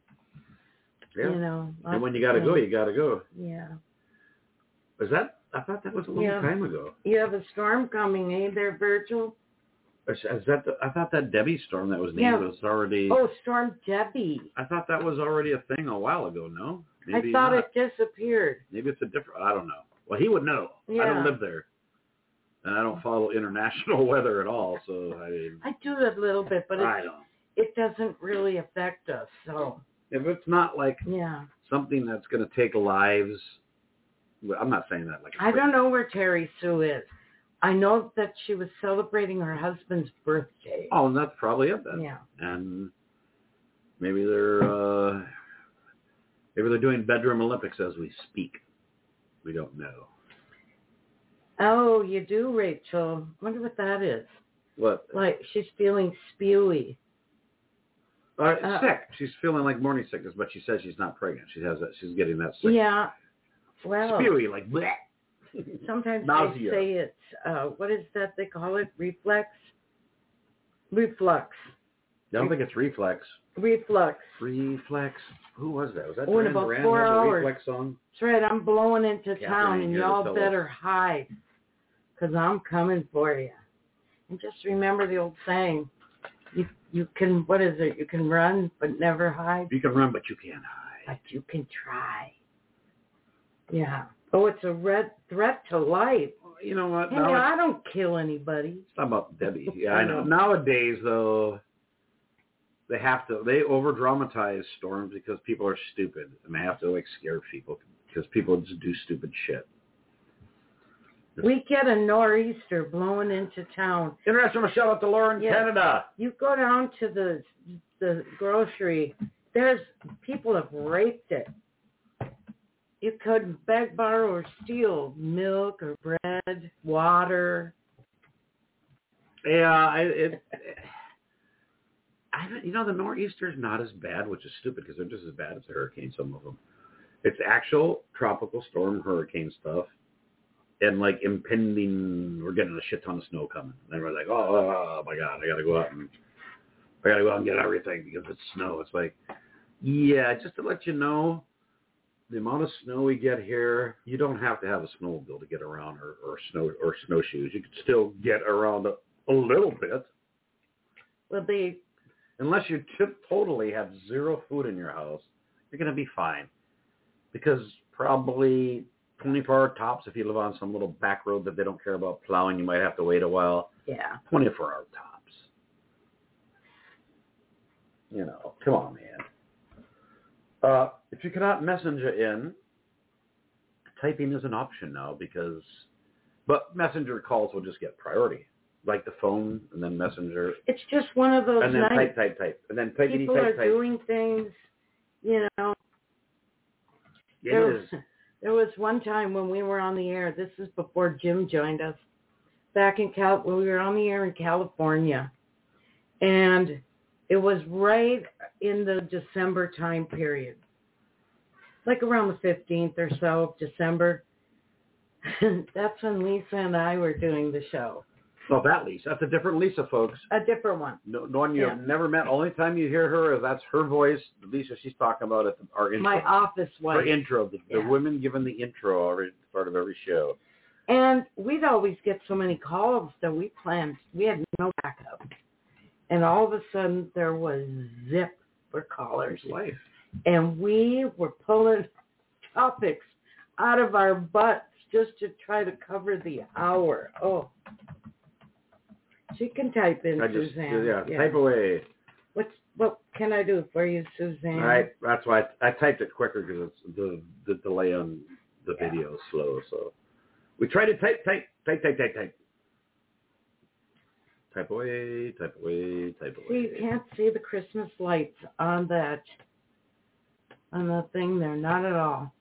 Yeah. And when you got to go, you got to go. Yeah. I thought that was a long time ago. You have a storm coming, eh, there, Virgil? I thought that Debbie storm that was named was already... Oh, Storm Debbie. I thought that was already a thing a while ago, no? Maybe I thought not. it disappeared. Maybe it's a different... I don't know. Well, he would know. Yeah. I don't live there. And I don't follow international weather at all, so I do a little bit, but it doesn't really affect us, so... If it's not something that's going to take lives... I'm not saying that I don't know where Terry Sue is. I know that she was celebrating her husband's birthday. Oh, and that's probably it then. Yeah. And maybe they're doing bedroom Olympics as we speak. We don't know. Oh, you do, Rachel. Wonder what that is. What? Like she's feeling spewy. Sick. She's feeling like morning sickness, but she says she's not pregnant. She has that. She's getting that sick. Yeah. Well. Spewy, like bleh. Sometimes nausea. They say it's, what is that they call it? Reflux? Reflux. I don't think it's reflex. Reflux. Reflex. Who was that? Was that in about 4 hours. Reflex song? That's right. I'm blowing into town, and y'all better hide, because I'm coming for you. And just remember the old saying, you can, what is it? You can run, but never hide. You can run, but you can't hide. But you can try. Yeah. Oh, it's a red threat to life. You know what? Hey, I don't kill anybody. It's not about Debbie. Yeah, I know. Nowadays, though, they over-dramatize storms because people are stupid, and they have to scare people because people just do stupid shit. We get a nor'easter blowing into town. International shout out to Lauren, Canada. You go down to the grocery. People have raped it. You could beg, borrow, or steal milk or bread, water. Yeah, the nor'easter's not as bad, which is stupid because they're just as bad as a hurricane, some of them. It's actual tropical storm hurricane stuff. and like impending, we're getting a shit ton of snow coming. And everybody's like, oh my God, I got to go out and get everything because it's snow. It's like, yeah, just to let you know, the amount of snow we get here, you don't have to have a snowmobile to get around or snowshoes. You can still get around a little bit. Well, unless you totally have zero food in your house, you're going to be fine. Because probably 24-hour tops, if you live on some little back road that they don't care about plowing, you might have to wait a while. Yeah. 24-hour tops. You know, come on, man. If you cannot messenger in, typing is an option now but messenger calls will just get priority, like the phone and then messenger. It's just one of those and then nights. type, and then type. People are doing things, you know. There was one time when we were on the air. This is before Jim joined us. Back in when we were on the air in California, and it was right in the December time period, like around the 15th or so of December. That's when Lisa and I were doing the show. Oh, that Lisa. That's a different Lisa, folks. A different one. No one you have never met. Only time you hear her, that's her voice. Lisa, she's talking about at our intro. My office wife. Her intro. The women giving the intro every part of every show. And we'd always get so many calls that we had no backup. And all of a sudden, there was zip for callers. Life. And we were pulling topics out of our butts just to try to cover the hour. Oh. She can type in, Suzanne. Yeah, type away. What can I do for you, Suzanne? All right, that's why I typed it quicker because it's the delay on the video is slow. So we try to type. Type away. See, you can't see the Christmas lights on the thing there, not at all.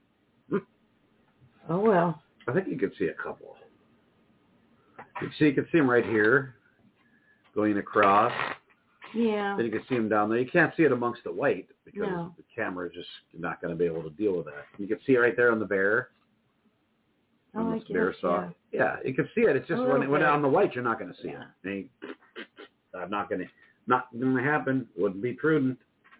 Oh well. I think you could see a couple. You can see them right here, going across. Yeah. Then you can see them down there. You can't see it amongst the white because the camera is just not going to be able to deal with that. You can see it right there on the bear. Oh, I guess, bear saw. Yeah, you can see it. It's just when on the white, you're not going to see it. I'm not going to happen. Wouldn't be prudent.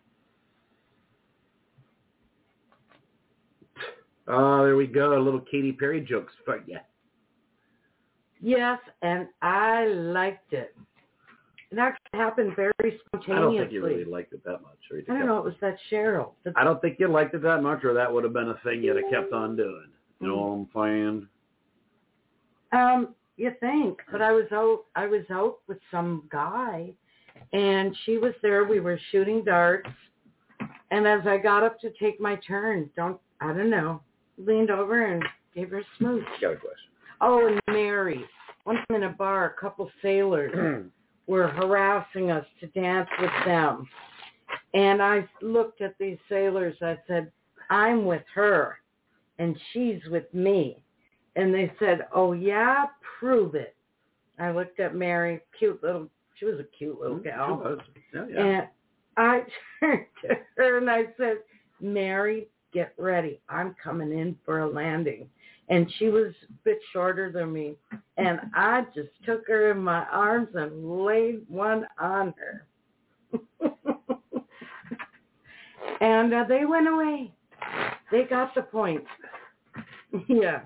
There we go. A little Katy Perry jokes for you. Yes, and I liked it. It actually happened very spontaneously. I don't think you really liked it that much. I don't know. It was that Cheryl. I don't think you liked it that much, or that would have been a thing you'd have kept on doing. You know what I'm saying? You think? But I was out with some guy, and she was there. We were shooting darts, and as I got up to take my turn, leaned over and gave her a smooch. Got a question. Oh, and Mary. One time in a bar, a couple sailors were harassing us to dance with them. And I looked at these sailors. I said, I'm with her, and she's with me. And they said, oh, yeah? Prove it. I looked at Mary, she was a cute little gal. She was. Yeah. And I turned to her and I said, Mary, get ready. I'm coming in for a landing. And she was a bit shorter than me. And I just took her in my arms and laid one on her. And they went away. They got the point. Yeah.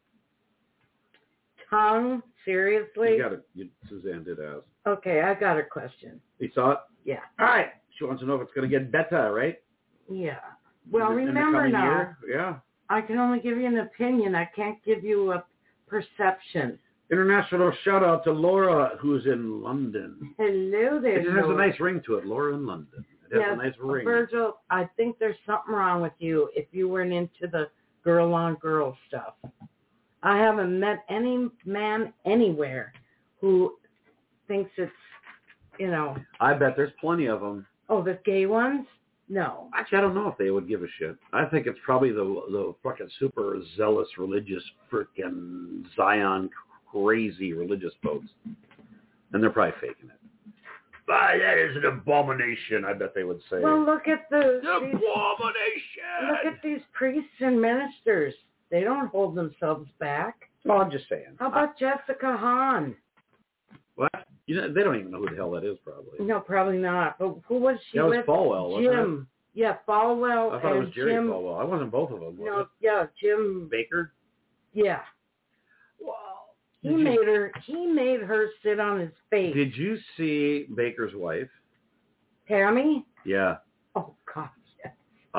Tongue, seriously? Suzanne did ask. Okay, I got a question. You saw it? Yeah. All right. She wants to know if it's going to get better, right? Yeah. Well, in remember now, year? Yeah. I can only give you an opinion. I can't give you a perception. International shout out to Laura, who's in London. Hello there. It has a nice ring to it. Laura in London. It has a nice ring. Virgil, I think there's something wrong with you if you weren't into the girl-on-girl stuff. I haven't met any man anywhere who thinks it's, I bet there's plenty of them. Oh, the gay ones? No. Actually, I don't know if they would give a shit. I think it's probably the fucking super zealous religious frickin' Zion crazy religious folks. And they're probably faking it. But that is an abomination, I bet they would say. Well, look at abomination! Look at these priests and ministers. They don't hold themselves back. Well, I'm just saying. How about Jessica Hahn? What? You know, they don't even know who the hell that is, probably. No, probably not. But who was she That with? was Falwell, wasn't Jim. Yeah, Falwell it? I thought it was Jerry Jim. Falwell. I wasn't both of them, was No, it? yeah, Jim. Baker? Yeah. Well, He made her sit on his face. Did you see Baker's wife? Tammy? Yeah. Oh, God, yes.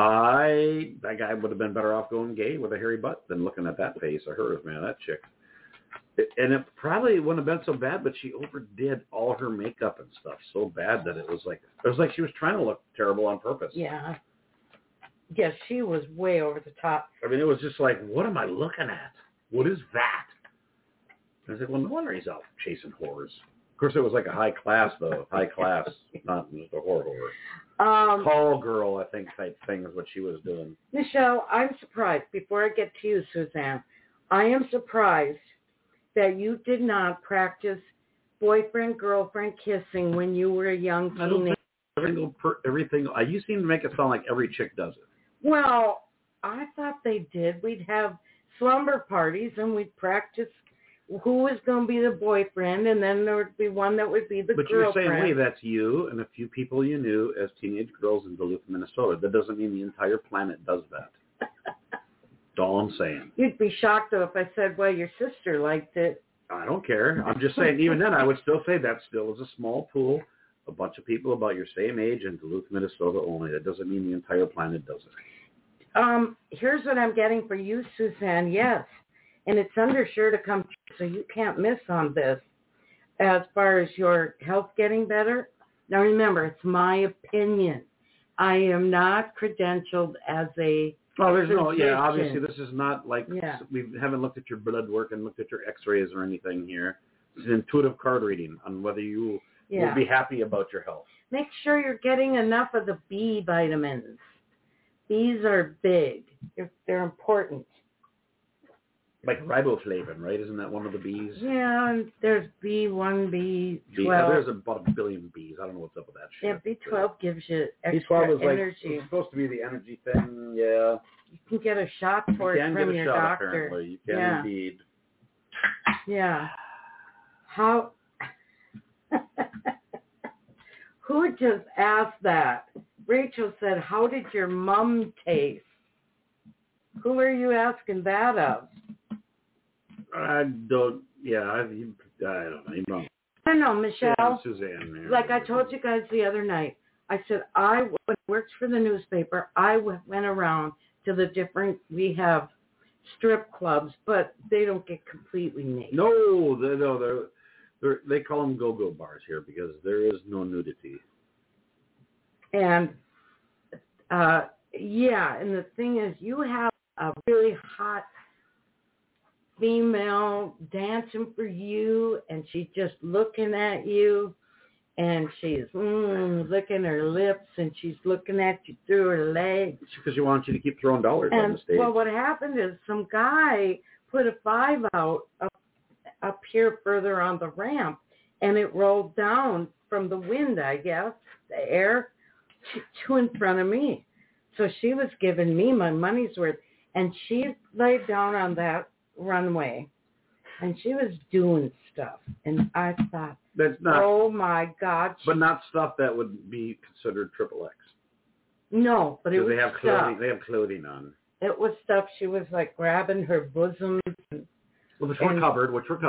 That guy would have been better off going gay with a hairy butt than looking at that face of hers, man, that chick. And it probably wouldn't have been so bad, but she overdid all her makeup and stuff so bad that it was like she was trying to look terrible on purpose. Yeah. Yes, she was way over the top. I mean, it was just like, what am I looking at? What is that? I was like, well, no wonder he's out chasing whores. Of course, it was like a high class, though. High class, not just a whore. Call girl, I think, type thing is what she was doing. Michelle, I'm surprised. Before I get to you, Suzanne, I am surprised that you did not practice boyfriend-girlfriend kissing when you were a young teenager. Everything. You seem to make it sound like every chick does it. Well, I thought they did. We'd have slumber parties, and we'd practice who was going to be the boyfriend, and then there would be one that would be the girlfriend. But you're saying, Lee, that's you and a few people you knew as teenage girls in Duluth, Minnesota. That doesn't mean the entire planet does that. That's all I'm saying. You'd be shocked, though, if I said, well, your sister liked it. I don't care. I'm just saying, even then, I would still say that still is a small pool, a bunch of people about your same age in Duluth, Minnesota only. That doesn't mean the entire planet does it. Here's what I'm getting for you, Suzanne. Yes. And it's under sure to come true, so you can't miss on this. As far as your health getting better, now remember, it's my opinion. I am not credentialed as a there's physician. no, yeah, obviously this is not like, yeah. We haven't looked at your blood work and looked at your x-rays or anything here. It's an intuitive card reading on whether you will be happy about your health. Make sure you're getting enough of the B vitamins. These are big. They're important. Like riboflavin, right? Isn't that one of the Bs? Yeah, and there's B1, B12. There's about a billion Bs. I don't know what's up with that shit. Yeah, B12 gives you extra B12 is energy. It's supposed to be the energy thing, yeah. You can get a shot for it from your doctor. Apparently. You can indeed. Yeah. How? Who just asked that? Rachel said, how did your mom taste? Who are you asking that of? I don't know. I don't know, Michelle. Yeah, Suzanne. Man. Like I told you guys the other night, I said, when I worked for the newspaper, I went around to the different, we have strip clubs, but they don't get completely naked. No, they call them go-go bars here because there is no nudity. And, and the thing is, you have a really hot female dancing for you, and she's just looking at you, and she's licking her lips, and she's looking at you through her legs. It's because she wants you to keep throwing dollars on the stage. Well, what happened is some guy put a 5 out up here further on the ramp, and it rolled down from the wind, I guess, the air, to in front of me. So she was giving me my money's worth, and she laid down on that runway, and she was doing stuff, and I thought, that's not, oh my God. But not stuff that would be considered XXX. No, but it was stuff. They have clothing on. It was stuff. She was like grabbing her bosom. Which were covered. What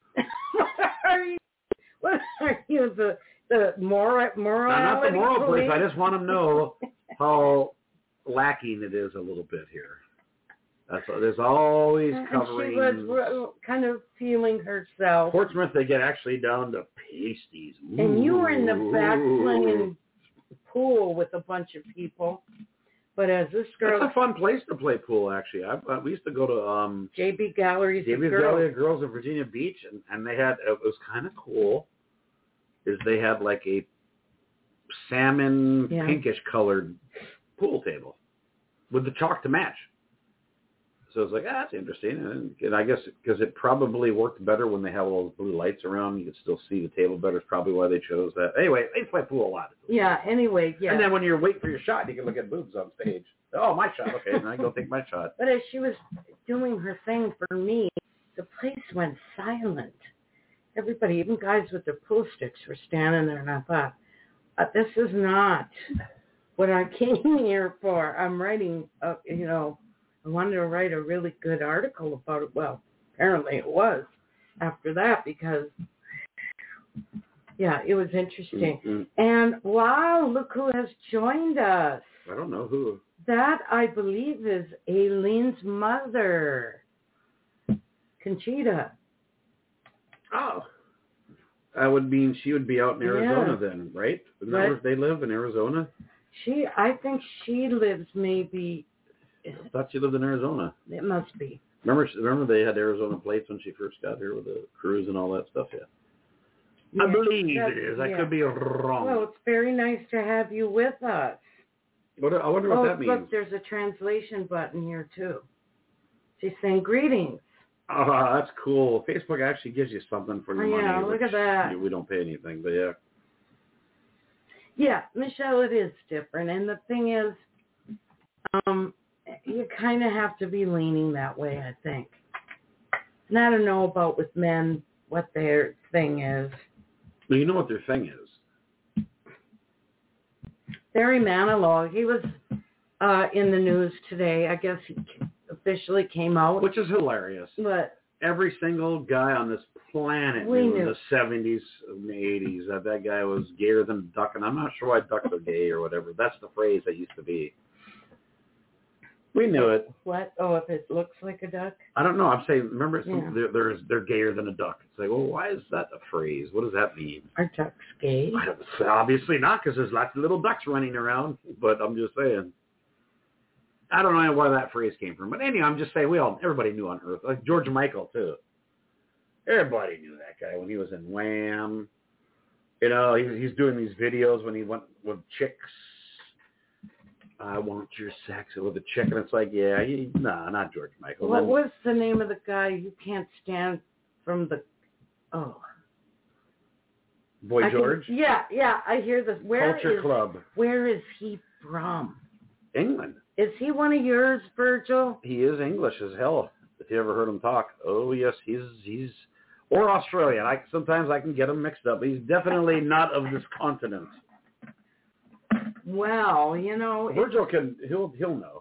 are you, the moral? Not the moral police. I just want to know how lacking it is a little bit here. There's always covering. And she was kind of feeling herself. Portsmouth, they get actually down to pasties. Ooh. And you were in the back playing pool with a bunch of people. But as this girl... It's a fun place to play pool, actually. We used to go to... J.B. Galleries J.B. Gallery of Girls in Virginia Beach, and they had... It was kind of cool, is they had like a salmon pinkish colored pool table with the chalk to match. So I was like, that's interesting. And I guess because it probably worked better when they have all those blue lights around, you could still see the table better. It's probably why they chose that. Anyway, they play pool a lot. Yeah, anyway, yeah. And then when you're waiting for your shot, you can look at boobs on stage. Oh, my shot. Okay, then I go take my shot. But as she was doing her thing for me, the place went silent. Everybody, even guys with their pool sticks, were standing there, and I thought, this is not what I came here for. I'm writing, I wanted to write a really good article about it. Well, apparently it was after that because, yeah, it was interesting. Mm-hmm. And, wow, look who has joined us. I don't know who. That, I believe, is Aileen's mother, Conchita. Oh. That would mean she would be out in Arizona then, right? Isn't that where they live, in Arizona? I think she lives maybe... I thought she lived in Arizona. It must be. Remember they had Arizona plates when she first got here with the cruise and all that stuff, Yeah, I believe it is. I could be wrong. Well, it's very nice to have you with us. I wonder what that means. Look, there's a translation button here, too. She's saying greetings. Oh, that's cool. Facebook actually gives you something for your money. Yeah, look at that. We don't pay anything, but yeah. Yeah, Michelle, it is different. And the thing is, you kind of have to be leaning that way, I think. And I don't know about with men what their thing is. Well, you know what their thing is. Barry Manilow, he was in the news today. I guess he officially came out. Which is hilarious. But every single guy on this planet knew in the 70s and the 80s that guy was gayer than a duck, and I'm not sure why ducks are gay or whatever. That's the phrase that used to be. We knew it. What? Oh, if it looks like a duck? I don't know. I'm saying, remember, they're gayer than a duck. It's like, well, why is that a phrase? What does that mean? Are ducks gay? Obviously not, because there's lots of little ducks running around. But I'm just saying. I don't know where that phrase came from. But anyway, I'm just saying, everybody knew on Earth. Like George Michael, too. Everybody knew that guy when he was in Wham. You know, he's doing these videos when he went with chicks. I want your sex with a chick. And it's like, not George Michael. What was the name of the guy you can't stand from the... Oh. Boy George? I hear this. Culture Club. Where is he from? England. Is he one of yours, Virgil? He is English as hell. If you ever heard him talk. Oh, yes, he's or Australian. Sometimes I can get him mixed up. He's definitely not of this continent. Well, you know, Virgil he'll know.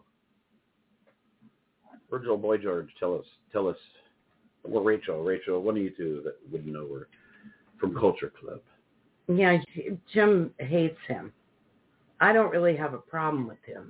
Virgil, Boy George, tell us. Or Rachel, one of you two that wouldn't know we're from Culture Club. Yeah, Jim hates him. I don't really have a problem with him.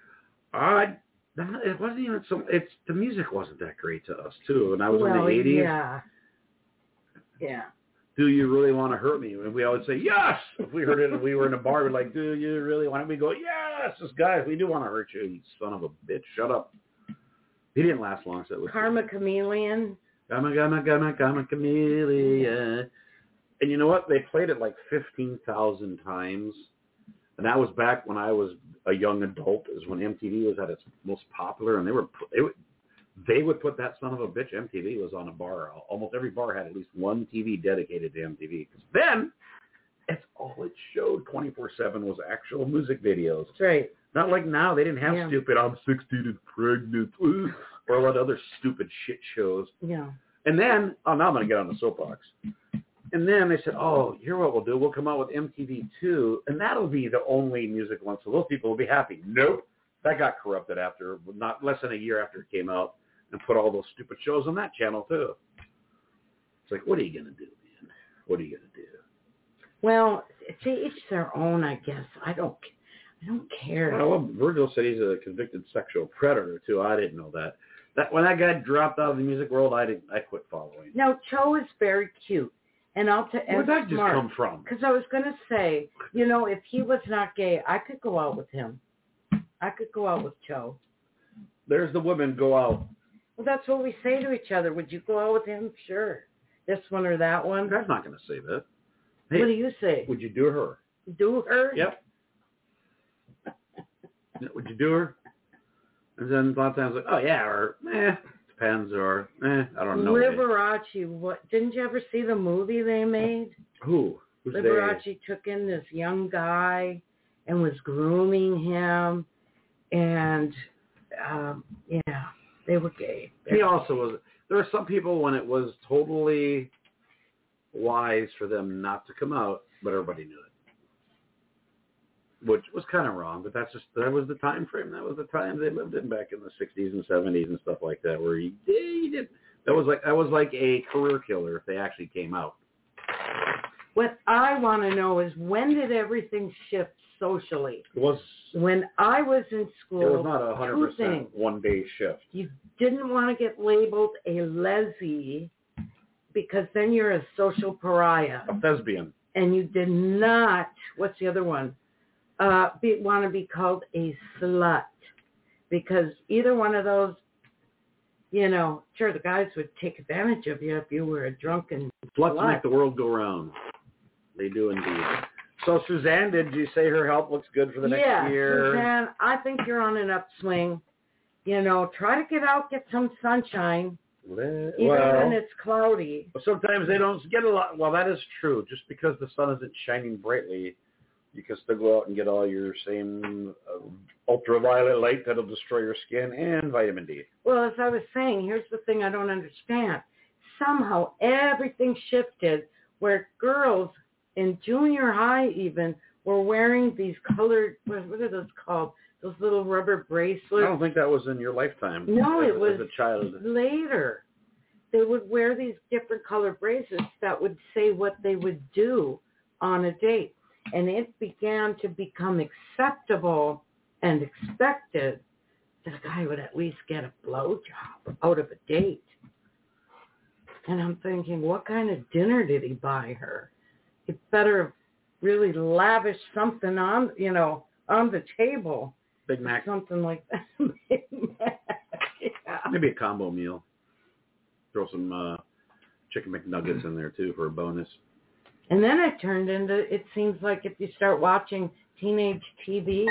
It wasn't even so. The music wasn't that great to us too, and I was in the 80s. Yeah. Do you really want to hurt me? And we always say yes. If we heard it and we were in a bar, we're like, do you really want to? We go, yes, this guy. We do want to hurt you, you son of a bitch. Shut up. He didn't last long. So it was Karma Chameleon. Karma Chameleon. And you know what? They played it like 15,000 times. And that was back when I was a young adult, is when MTV was at its most popular, and they would put that son of a bitch. MTV was on a bar. Almost every bar had at least one TV dedicated to MTV. Because then, it's all it showed 24/7 was actual music videos. That's right. Not like now. They didn't have stupid, I'm 16 and pregnant, or a lot of other stupid shit shows. Yeah. And then, now I'm going to get on the soapbox. And then they said, here's what we'll do. We'll come out with MTV2, and that'll be the only music one, so those people will be happy. Nope. That got corrupted after, not less than a year after it came out, and put all those stupid shows on that channel, too. It's like, what are you going to do, man? What are you going to do? Well, to each their own, I guess. I don't care. Well, Virgil said he's a convicted sexual predator, too. I didn't know that. When that guy dropped out of the music world, I quit following. Now, Cho is very cute. And where'd that just come from? Because I was going to say, if he was not gay, I could go out with him. I could go out with Cho. There's the women go out. Well, that's what we say to each other. Would you go out with him? Sure. This one or that one? I'm not going to say that. Hey, what do you say? Would you do her? Do her? Yep. Would you do her? And then a lot of times, or depends, or I don't know. Liberace, what? Didn't you ever see the movie they made? Who? Who's Liberace took in this young guy and was grooming him, and They were gay. He also was. There are some people when it was totally wise for them not to come out, but everybody knew it, which was kind of wrong. But that was the time frame. That was the time they lived in back in the 60s and 70s and stuff like that, where you did. That was like a career killer if they actually came out. What I want to know is, when did everything shift socially? It was when I was in school. It was not 100% one-day shift. You didn't want to get labeled a lesbian because then you're a social pariah. A thespian. And you did not, what's the other one? Want to be called a slut. Because either one of those, sure, the guys would take advantage of you if you were a drunken Sluts slut. make the world go round. They do indeed. So, Suzanne, did you say her health looks good for the next year? Yeah, Suzanne, I think you're on an upswing. Try to get out, get some sunshine, even when it's cloudy. Sometimes they don't get a lot. Well, that is true. Just because the sun isn't shining brightly, you can still go out and get all your same ultraviolet light that'll destroy your skin and vitamin D. Well, as I was saying, here's the thing I don't understand. Somehow everything shifted where girls in junior high even were wearing these colored, what are those called? Those little rubber bracelets. I don't think that was in your lifetime. No, it was as a child. Later. They would wear these different colored bracelets that would say what they would do on a date. And it began to become acceptable and expected that a guy would at least get a blowjob out of a date. And I'm thinking, what kind of dinner did he buy her? He better really lavish something on, on the table. Big Mac. Something like that. Big Mac. Yeah. Maybe a combo meal. Throw some chicken McNuggets in there, too, for a bonus. And then it turned into, it seems like if you start watching teenage TV,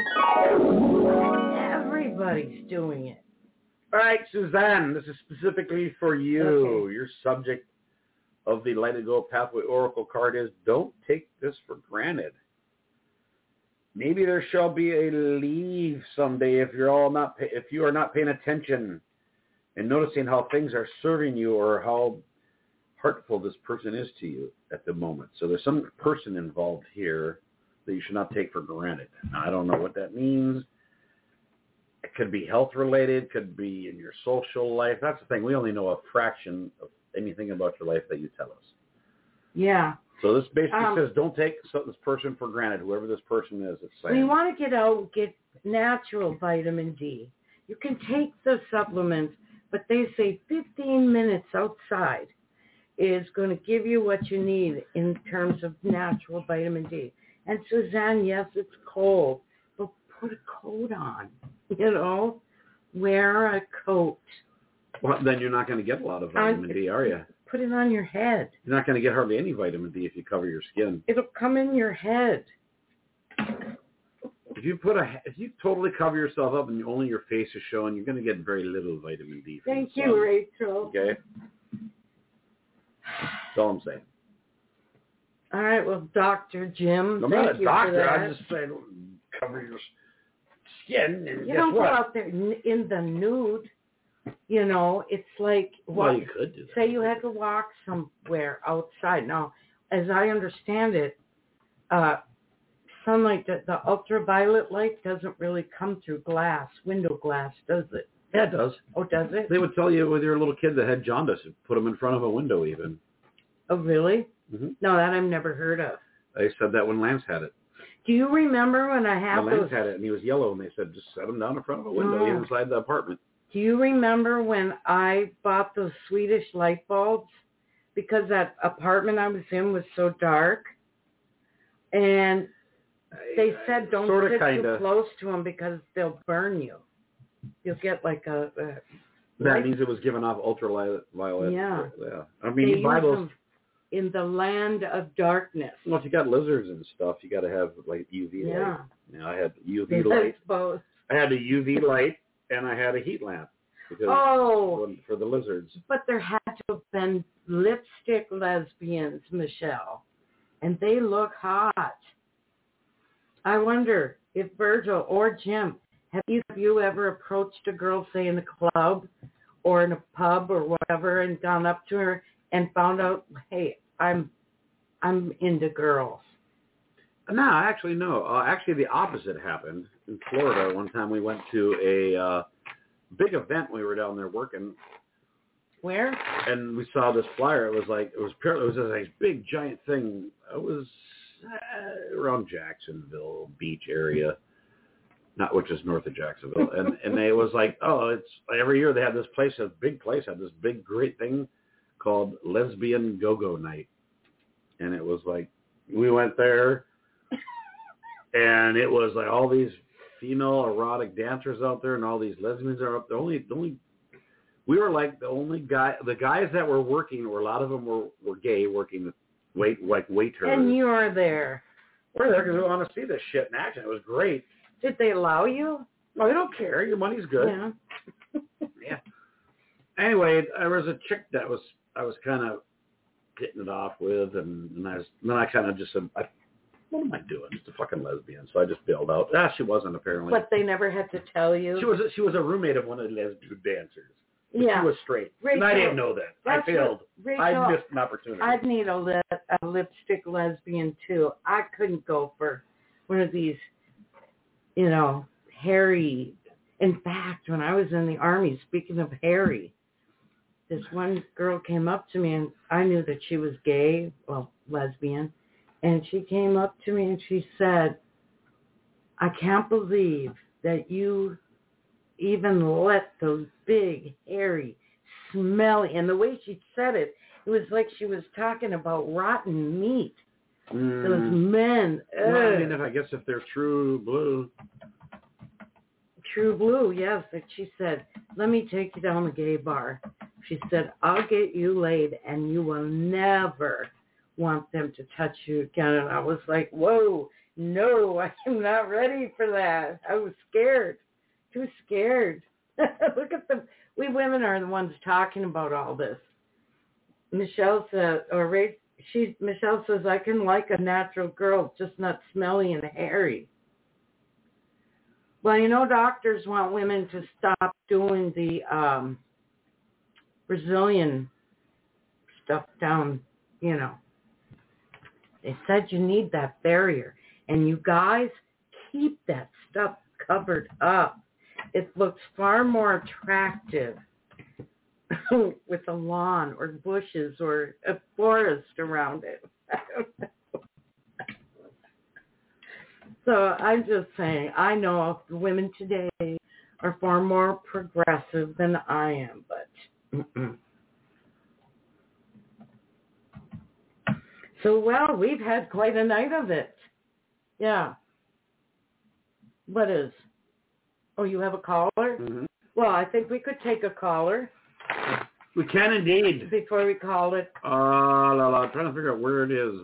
everybody's doing it. All right, Suzanne, this is specifically for you. Okay. Your subject of the Let It Go Pathway Oracle card is, don't take this for granted. Maybe there shall be a leave someday if you are not paying attention and noticing how things are serving you or how hurtful this person is to you at the moment. So there's some person involved here that you should not take for granted. Now, I don't know what that means. It could be health related, could be in your social life. That's the thing. We only know a fraction of anything about your life that you tell us. Yeah. So this basically says don't take this person for granted, whoever this person is. It's saying. We want to get out and get natural vitamin D. You can take the supplements, but they say 15 minutes outside is going to give you what you need in terms of natural vitamin D. And Suzanne, yes, it's cold, but put a coat on, wear a coat. Well, then you're not going to get a lot of vitamin D, are you? Put it on your head. You're not going to get hardly any vitamin D if you cover your skin. It'll come in your head. If you totally cover yourself up and only your face is showing, you're going to get very little vitamin D. Thank you, Rachel. Okay? That's all I'm saying. All right, well, Dr. Jim, I'm not a doctor. I'm just saying cover your skin. And you don't go out there in the nude. It's like, well, you could do that. Say you had to walk somewhere outside. Now, as I understand it, sunlight, the ultraviolet light doesn't really come through window glass, does it? Yeah, it does. Oh, does it? They would tell you with your little kid that had jaundice, put them in front of a window even. Oh, really? Mm-hmm. No, that I've never heard of. They said that when Lance had it. Do you remember when I had Lance had it, and he was yellow, and they said just set him down in front of a window inside the apartment. Do you remember when I bought those Swedish light bulbs? Because that apartment I was in was so dark. And they said don't sit too close to them because they'll burn you. You'll get like a that means it was given off ultraviolet. Yeah. I mean, you buy those in the land of darkness. Well, if you got lizards and stuff, you got to have like UV light. Yeah, I had UV light. Both. I had a UV light and I had a heat lamp for the lizards. But there had to have been lipstick lesbians, Michelle, and they look hot. I wonder if Virgil or Jim, have you ever approached a girl, say in a club or in a pub or whatever and gone up to her and found out, hey, I'm into girls? No, actually, no. Actually, the opposite happened in Florida. One time we went to a big event when we were down there working. Where? And we saw this flyer. It was this big giant thing. It was around Jacksonville Beach area, not which is north of Jacksonville. And it was like, it's every year they have this place, a big place, had this big great thing called Lesbian Go-Go Night. And it was like, we went there, and it was like all these female erotic dancers out there, and all these lesbians are up there. We were like the only guy. The guys that were working, or a lot of them were gay, working like waiters. And you were there. We're there because we want to see this shit in action. It was great. Did they allow you? No, they don't care. Your money's good. Yeah. Yeah. Anyway, there was a chick that I was kind of hitting it off with, and then I kind of just said, what am I doing? Just a fucking lesbian. So I just bailed out. She wasn't, apparently. But they never had to tell you? She was a roommate of one of the lesbian dancers. Yeah. She was straight. Rachel, and I didn't know that. I failed. Rachel, I missed an opportunity. I'd need a lipstick lesbian, too. I couldn't go for one of these, hairy. In fact, when I was in the Army, speaking of hairy, this one girl came up to me, and I knew that she was gay, well, lesbian, and she came up to me and she said, I can't believe that you even let those big, hairy, smelly, and the way she said it, it was like she was talking about rotten meat. Those men. Well, I mean, I guess if they're true blue. True blue, yes. But she said, let me take you down the gay bar. She said, I'll get you laid, and you will never want them to touch you again. And I was like, whoa, no, I am not ready for that. I was scared. Too scared. Look at them. We women are the ones talking about all this. Michelle said, Michelle says, I can like a natural girl, just not smelly and hairy. Well, doctors want women to stop doing the Brazilian stuff down, They said you need that barrier. And you guys, keep that stuff covered up. It looks far more attractive with a lawn or bushes or a forest around it. So I'm just saying, I know women today are far more progressive than I am, but So, well, we've had quite a night of it. Yeah. What is? Oh, you have a caller? Mm-hmm. Well, I think we could take a caller. We can indeed. Before we call it. I'm trying to figure out where it is.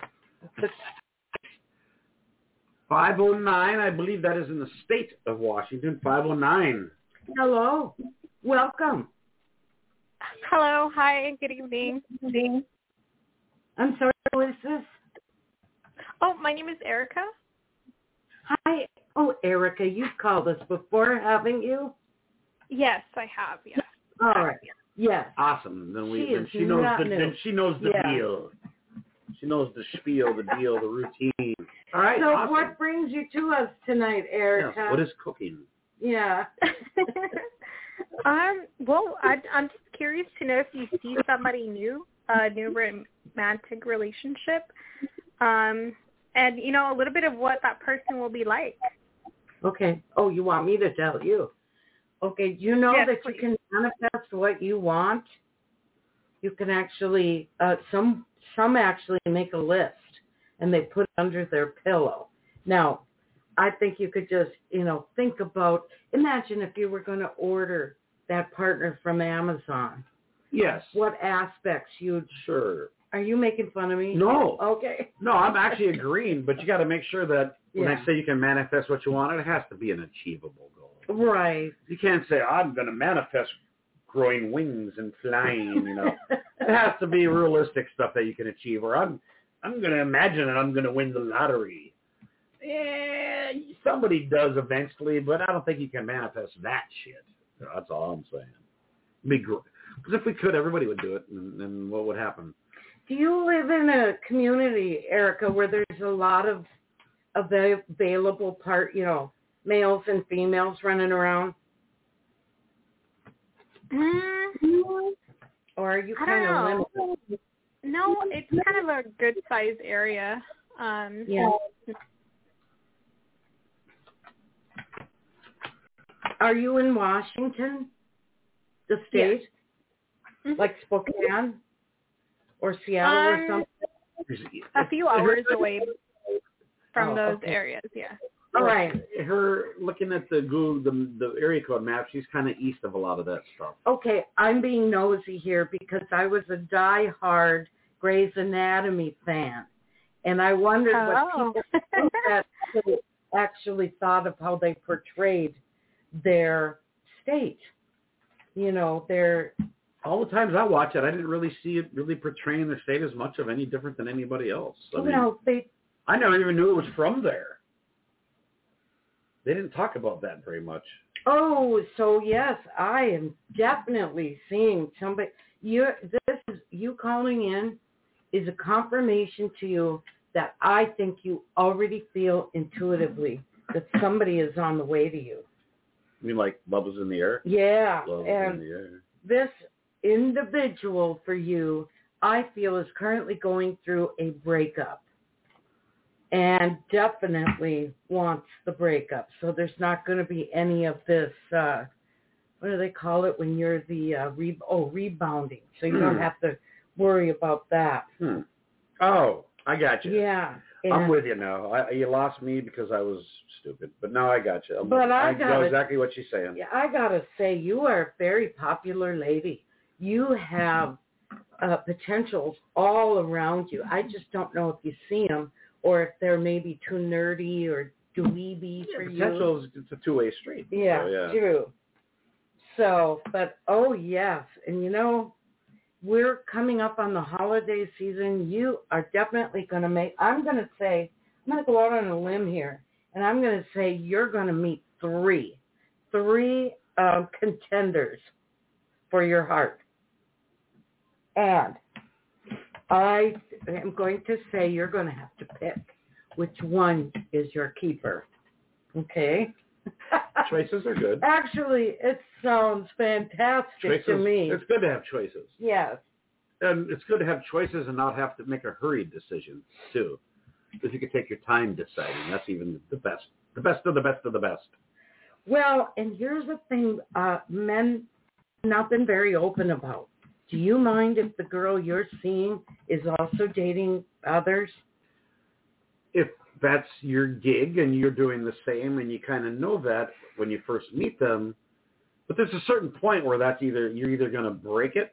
509, I believe that is in the state of Washington. 509. Hello. Welcome. Hello. Hi. Good evening. I'm sorry, who is this? Oh, my name is Erica. Hi. Oh, Erica, you've called us before, haven't you? Yes, I have. Yes. All right. Yes. Awesome. She knows the deal. She knows the spiel, the deal, the routine. All right. So awesome. what brings you to us tonight, Erica? Yes, what is cooking? Yeah. Well, I'm just curious to know if you see somebody new, a new romantic relationship, and a little bit of what that person will be like. Okay. Oh, you want me to tell you? Okay. Do you know that please. You can manifest what you want? You can actually, some actually make a list and they put it under their pillow. Now, I think you could just, think about, imagine if you were going to order that partner from Amazon. Yes. What aspects you'd... Sure. Are you making fun of me? No. Okay. No, I'm actually agreeing, but you got to make sure that when I say you can manifest what you want, it has to be an achievable goal. Right. You can't say, I'm going to manifest growing wings and flying, It has to be realistic stuff that you can achieve, or I'm going to imagine that I'm going to win the lottery. Yeah, somebody does eventually, but I don't think you can manifest that shit. That's all I'm saying. Be great. Because if we could, everybody would do it, and what would happen? Do you live in a community, Erica, where there's a lot of available males and females running around? Or are you kind of limited? No, it's kind of a good sized area. Yeah. Are you in Washington, the state? Yes. Like Spokane or Seattle or something? A few hours away from those areas, yeah. All right. Her looking at the area code map, she's kind of east of a lot of that stuff. Okay, I'm being nosy here because I was a diehard Grey's Anatomy fan, and I wondered what people that actually thought of how they portrayed their state. All the times I watch it, I didn't really see it really portraying their state as much of any different than anybody else. I never even knew it was from there. They didn't talk about that very much. Oh, so yes, I am definitely seeing somebody. You calling in is a confirmation to you that I think you already feel intuitively that somebody is on the way to you. You mean like bubbles in the air? Yeah, bubbles and in the air. This individual for you, I feel, is currently going through a breakup and definitely wants the breakup. So there's not going to be any of this, what do they call it when you're the rebounding. So you don't have to worry about that. Oh, I got you. Yeah. I'm with you now. You lost me because I was stupid, but now I got you. I know exactly what she's saying. Yeah, I got to say, you are a very popular lady. You have potentials all around you. I just don't know if you see them or if they're maybe too nerdy or dweeby for you. Potential is it's a two-way street. Yeah, so, yeah. True. So, but, yes. And, we're coming up on the holiday season. You are definitely going to I'm going to go out on a limb here, and I'm going to say you're going to meet three contenders for your heart. And I am going to say you're going to have to pick which one is your keeper. Okay? Choices are good. Actually, it sounds fantastic to me. It's good to have choices. Yes. And it's good to have choices and not have to make a hurried decision, too. If you could take your time deciding, that's even the best. The best of the best of the best. Well, and here's the thing men have not been very open about. Do you mind if the girl you're seeing is also dating others? If that's your gig and you're doing the same and you kind of know that when you first meet them, but there's a certain point where you're either going to break it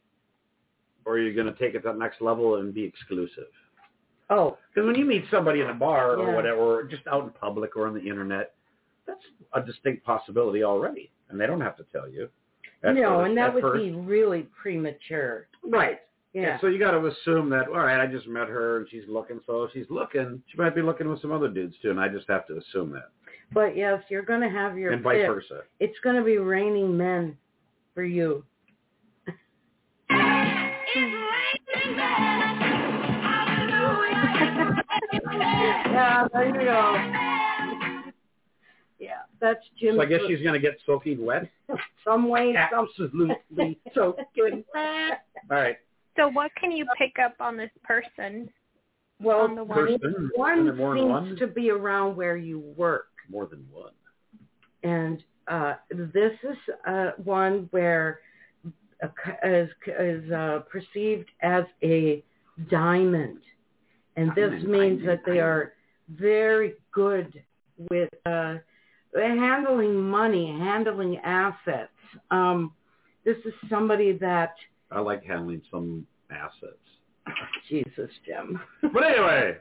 or you're going to take it to the next level and be exclusive. Oh. Because when you meet somebody in a bar or whatever, or just out in public or on the internet, that's a distinct possibility already. And they don't have to tell you. And that would be really premature. Right. Yeah. So you got to assume that, all right, I just met her and she's looking, so if she's looking, she might be looking with some other dudes too, and I just have to assume that. But yes, you're going to have your and vice versa. It's going to be raining men for you. Yeah, there you go. Yeah, that's Jim. So I guess she's going to get soaking wet? Some way. Absolutely soaking wet. All right. So what can you pick up on this person? Well, on the one seems to be around where you work. More than one. And this is one where is perceived as a diamond. And this means that they are very good with handling money, handling assets. This is somebody that... I like handling some assets. Jesus, Jim. But anyway.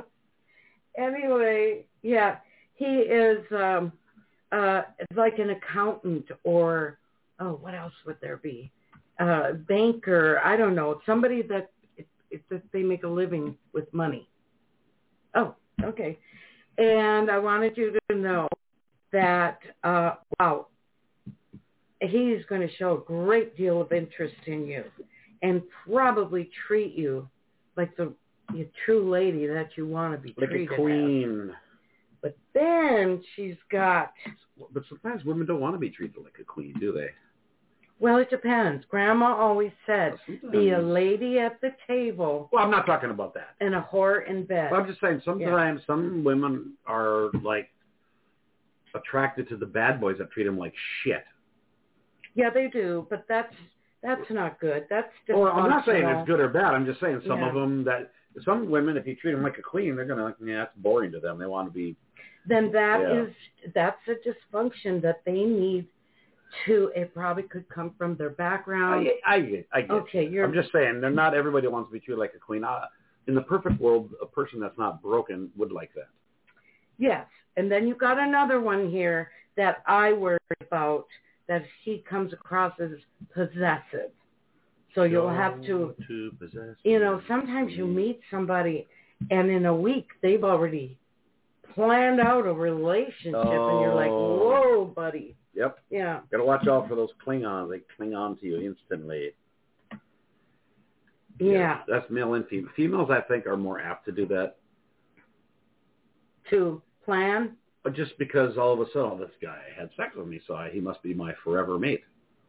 Yeah, he is like an accountant or, what else would there be? Banker, I don't know, somebody that they make a living with money. Oh, okay. And I wanted you to know that, wow, he's going to show a great deal of interest in you and probably treat you like the true lady that you want to be treated like a queen. as. But then she's got... But sometimes women don't want to be treated like a queen, do they? Well, it depends. Grandma always said, be a lady at the table. Well, I'm not talking about that. And a whore in bed. Well, I'm just saying sometimes some women are like attracted to the bad boys that treat them like shit. Yeah, they do, but that's not good. That's just... Well, I'm not saying it's good or bad. I'm just saying some of them some women, if you treat them like a queen, they're going to, that's boring to them. They want to be... Then that's a dysfunction that they need to... It probably could come from their background. I get Okay, I'm just saying, not everybody wants to be treated like a queen. In the perfect world, a person that's not broken would like that. Yes, and then you got another one here that I worry about, that he comes across as possessive. So you'll have to possess. Sometimes you meet somebody and in a week they've already planned out a relationship and you're like, whoa, buddy. Yep. Yeah. Got to watch out for those Klingons. They cling on to you instantly. Yeah. That's male and female. Females, I think, are more apt to do that. To plan? But just because all of a sudden, this guy had sex with me, so he must be my forever mate.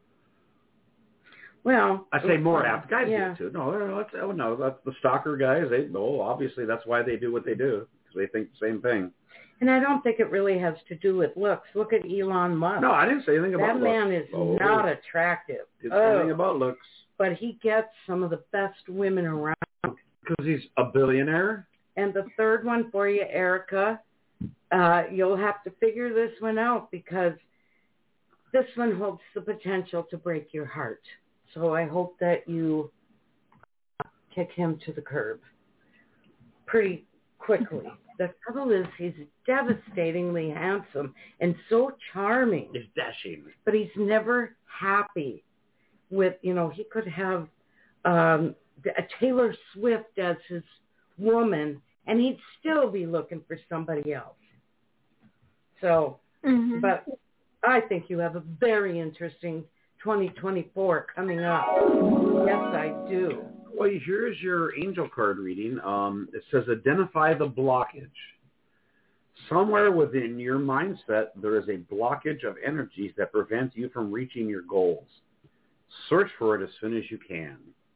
Well, I say more apt. Guys do too. No, that's the stalker guys. Obviously that's why they do what they do, because they think the same thing. And I don't think it really has to do with looks. Look at Elon Musk. No, I didn't say anything about looks. That man is not attractive. Didn't say anything about looks. But he gets some of the best women around. Because he's a billionaire. And the third one for you, Erica, you'll have to figure this one out, because this one holds the potential to break your heart. So I hope that you kick him to the curb pretty quickly. The trouble is, he's devastatingly handsome and so charming. He's dashing. But he's never happy with, he could have a Taylor Swift as his woman, and he'd still be looking for somebody else. So, but I think you have a very interesting 2024 coming up. Yes, I do. Well, here's your angel card reading. It says, identify the blockage. Somewhere within your mindset, there is a blockage of energies that prevents you from reaching your goals. Search for it as soon as you can.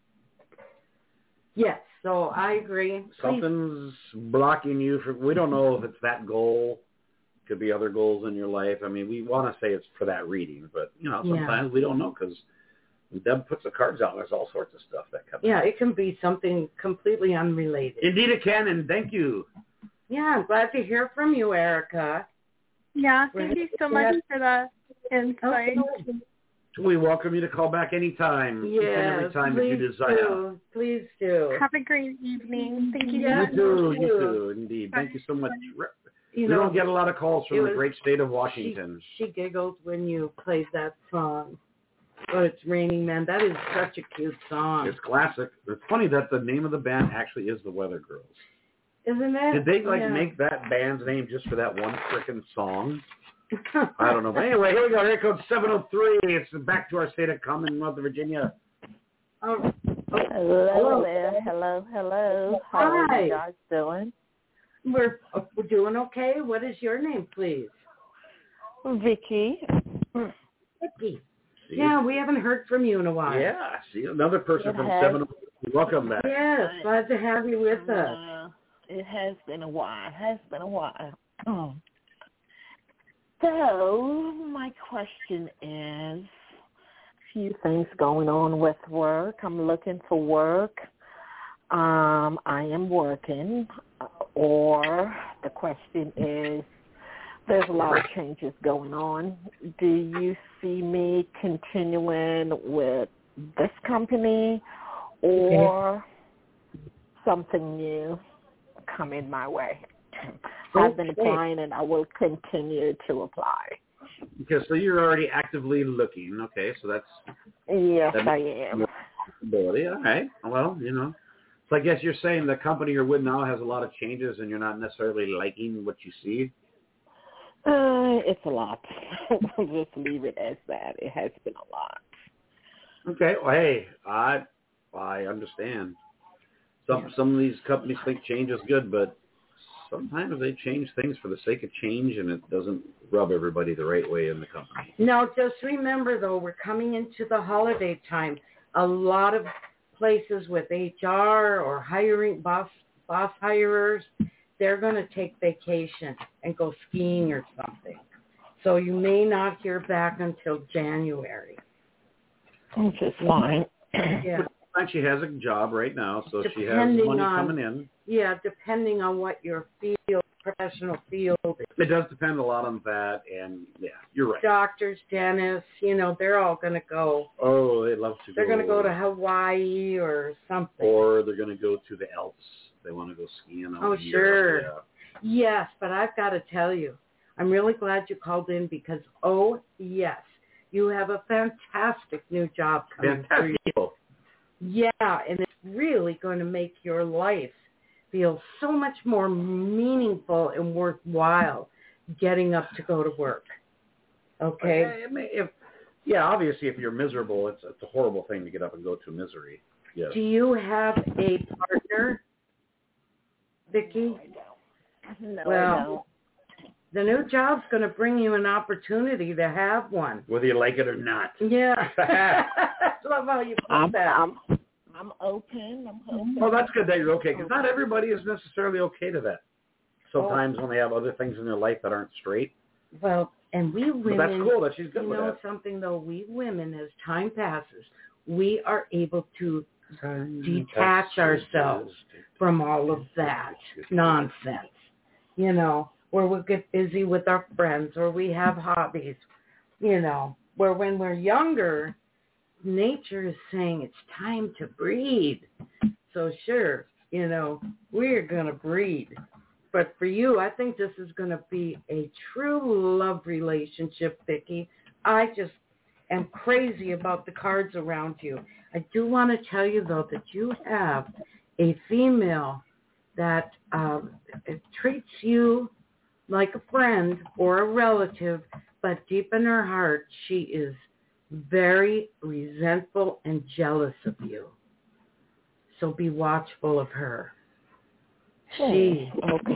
Yes, so I agree. Something's blocking you. We don't know if it's that goal. Could be other goals in your life. I mean, we want to say it's for that reading, but, sometimes we don't know, because when Deb puts the cards out, there's all sorts of stuff that comes out. Yeah, it can be something completely unrelated. Indeed it can, and thank you. Yeah, I'm glad to hear from you, Erica. Yeah, thank you so much for the insight. Okay. We welcome you to call back anytime. Yes, every time that you desire. Please do. Have a great evening. Thank you. Yeah, you too, indeed. Thank you so much. We don't get a lot of calls from the great state of Washington. She giggled when you played that song. Oh, It's Raining Men. That is such a cute song. It's classic. It's funny that the name of the band actually is the Weather Girls. Isn't it? Did they make that band's name just for that one frickin' song? I don't know. But anyway, here we go. Here comes 703. It's back to our state of Commonwealth of Virginia. Hello there. Hello. How are you guys doing? We're doing okay. What is your name, please? Vicky. Vicky. Yeah, we haven't heard from you in a while. Yeah, see, another person from 703. Welcome back. Yes, glad to have you with us. It has been a while. So, my question is, a few things going on with work. I'm looking for work. I am working, or the question is, there's a lot of changes going on. Do you see me continuing with this company or something new coming my way? I've been applying and I will continue to apply. Okay, so you're already actively looking. Okay, so that's... Yes, I am. Ability. All right. Well, So I guess you're saying the company you're with now has a lot of changes and you're not necessarily liking what you see? It's a lot. Just leave it as that. It has been a lot. Okay. Well, hey, I understand. Some of these companies think change is good, but sometimes they change things for the sake of change, and it doesn't rub everybody the right way in the company. Now, just remember, though, we're coming into the holiday time. A lot of places with HR or hiring boss hirers, they're going to take vacation and go skiing or something. So you may not hear back until January. Which is fine. Yeah. And she has a job right now, so she has money coming in. Yeah, depending on what your professional field is. It does depend a lot on that, and yeah, you're right. Doctors, dentists, they're all going to go. Oh, they'd love to go. They're going to go to Hawaii or something. Or they're going to go to the Alps. They want to go skiing. Oh, sure. Yeah. Yes, but I've got to tell you, I'm really glad you called in because, oh, yes, you have a fantastic new job coming for you. Yeah, and it's really going to make your life feel so much more meaningful and worthwhile getting up to go to work. Okay? Obviously, if you're miserable, it's a horrible thing to get up and go to misery. Yes. Do you have a partner, Vicki? No, well, I don't. The new job's going to bring you an opportunity to have one. Whether you like it or not. Yeah. I love how you put that. I'm open. Well, that's good that you're okay, because not everybody is necessarily okay to that. Sometimes when they have other things in their life that aren't straight. Well, and we women, but that's cool that she's good with that. Something, though, we women, as time passes, we are able to detach ourselves from all of that nonsense. Where we get busy with our friends or we have hobbies, where when we're younger, nature is saying it's time to breed. So sure, we're going to breed. But for you, I think this is going to be a true love relationship, Vicki. I just am crazy about the cards around you. I do want to tell you, though, that you have a female that treats you like a friend or a relative, but deep in her heart, she is very resentful and jealous of you. So be watchful of her. Okay.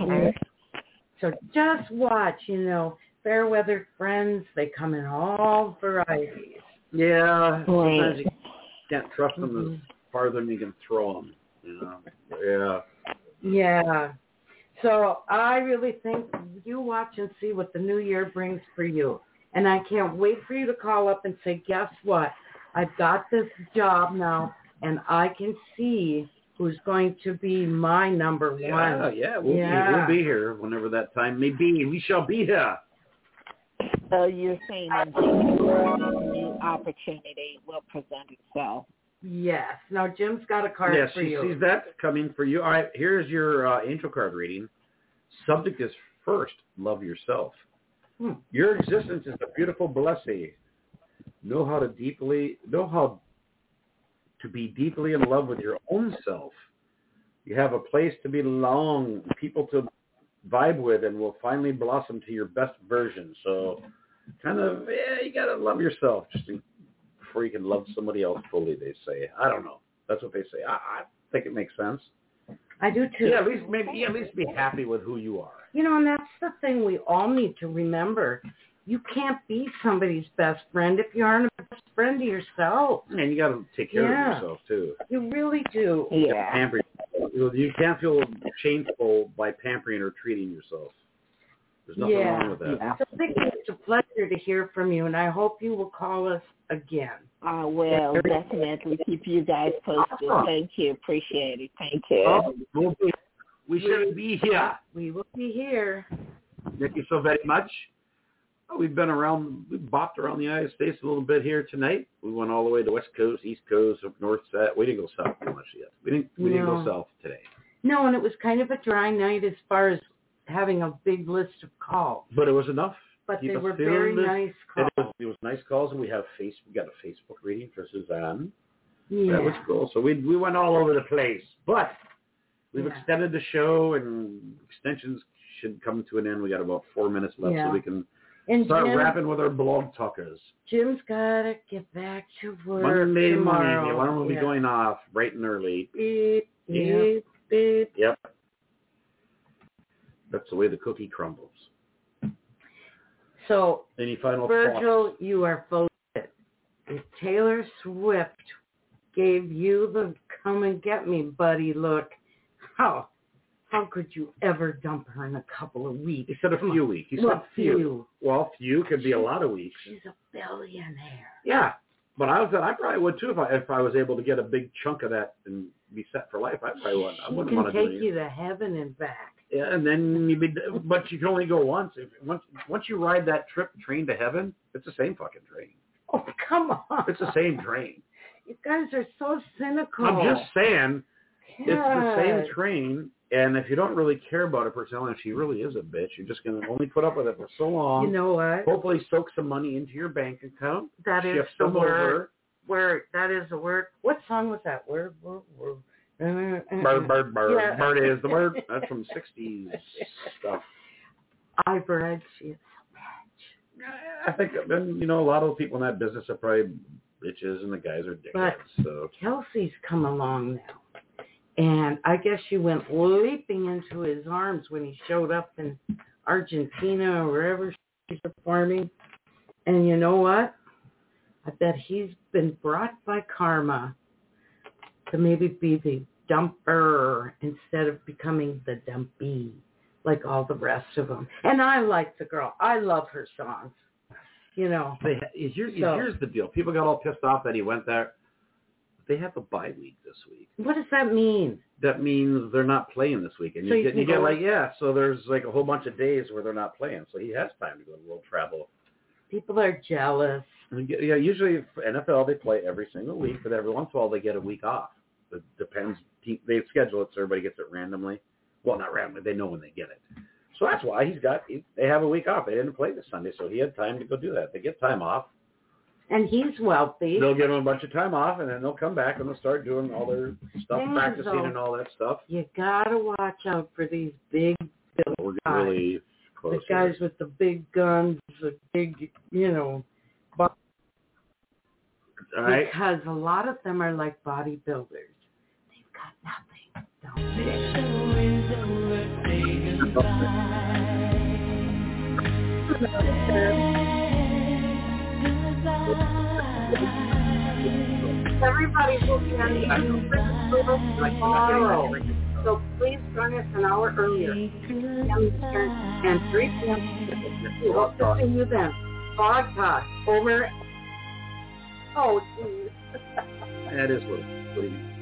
So just watch, fair weather friends, they come in all varieties. Yeah. Sometimes you can't trust them as farther than you can throw them. Yeah. Yeah. So I really think you watch and see what the new year brings for you. And I can't wait for you to call up and say, guess what? I've got this job now, and I can see who's going to be my number one. We'll be here whenever that time may be. We shall be here. So you're saying that a new opportunity will present itself. Yes. Now, Jim's got a card for you. Yes, she sees that coming for you. All right, here's your angel card reading. Subject is first, love yourself. Your existence is a beautiful blessing. Know how to be deeply in love with your own self. You have a place to belong, people to vibe with, and will finally blossom to your best version. So you got to love yourself before you can love somebody else fully, they say. I don't know. That's what they say. I think it makes sense. I do too. Yeah, at least be happy with who you are. And that's the thing we all need to remember. You can't be somebody's best friend if you aren't a best friend to yourself. And you got to take care of yourself too. You really do. Yeah. Pamper. You can't feel shameful by pampering or treating yourself. There's nothing wrong with that. Yeah. So I think it's a pleasure to hear from you, and I hope you will call us again. I will definitely keep you guys posted. Thank you. Appreciate it. Thank you. We should be here. We will be here. Thank you so very much. We've been around, we bopped around the United States a little bit here tonight. We went all the way to West Coast, East Coast, up north, south. We didn't go south too much yet. We didn't go south today. No, and it was kind of a dry night as far as having a big list of calls. But it was enough. But they were very nice calls. It was nice calls, and we got a Facebook reading for Suzanne. Yeah. That was cool. So we went all over the place. But we've extended the show, and extensions should come to an end. We got about 4 minutes left, so we can start Jim, wrapping with our blog talkers. Jim's got to get back to work Monday tomorrow. morning, the alarm will be going off bright and early. Beep, beep, beep. Yep. That's the way the cookie crumbles. So, any final Virgil, thoughts? you are full of it. If Taylor Swift gave you the come and get me, buddy, look, how could you ever dump her in a couple of weeks? He said a few weeks. He said few. Well, few could be a lot of weeks. She's a billionaire. Yeah, but I probably would too if I was able to get a big chunk of that and be set for life. I probably wouldn't. I wouldn't want to do it. She can take you to heaven and back. Yeah, and then but you can only go once. Once you ride that train to heaven, it's the same fucking train. Oh, come on. It's the same train. You guys are so cynical. I'm just saying, God. it's the same train, and if you don't really care about a person, and she really is a bitch, you're just going to only put up with it for so long. You know what? Hopefully soak some money into your bank account. That is shift the them word. over. That is the word. What song was that? Word. Bird. Yeah. Bird is the word. That's from 60s stuff. I've read she is so much. I think then, a lot of people in that business are probably bitches and the guys are dickheads. So Kelsey's come along now. And I guess she went leaping into his arms when he showed up in Argentina or wherever she's performing. And you know what? I bet he's been brought by karma to maybe be the dumper instead of becoming the dumpy like all the rest of them. And I like the girl. I love her songs. Here's the deal. People got all pissed off that he went there. They have a bye week this week. What does that mean? That means they're not playing this week. And so you get so there's like a whole bunch of days where they're not playing. So he has time to go to world travel. People are jealous. Yeah, usually for NFL they play every single week, but every once in a while they get a week off. It depends. They schedule it so everybody gets it randomly. Well, not randomly. They know when they get it. So that's why they have a week off. They didn't play this Sunday, so he had time to go do that. They get time off. And he's wealthy. They'll give him a bunch of time off, and then they'll come back and they'll start doing all their stuff, practicing and all that stuff. You got to watch out for these big We're really close. The guys with the big guns, the big, all right. Because a lot of them are like bodybuilders. They've got nothing, don't they? Everybody's looking on the tomorrow. So please join us an hour earlier. 2 p.m. Eastern and 3 p.m. We hope to see you then. Blog Talk over. Oh, geez. That is what do you mean?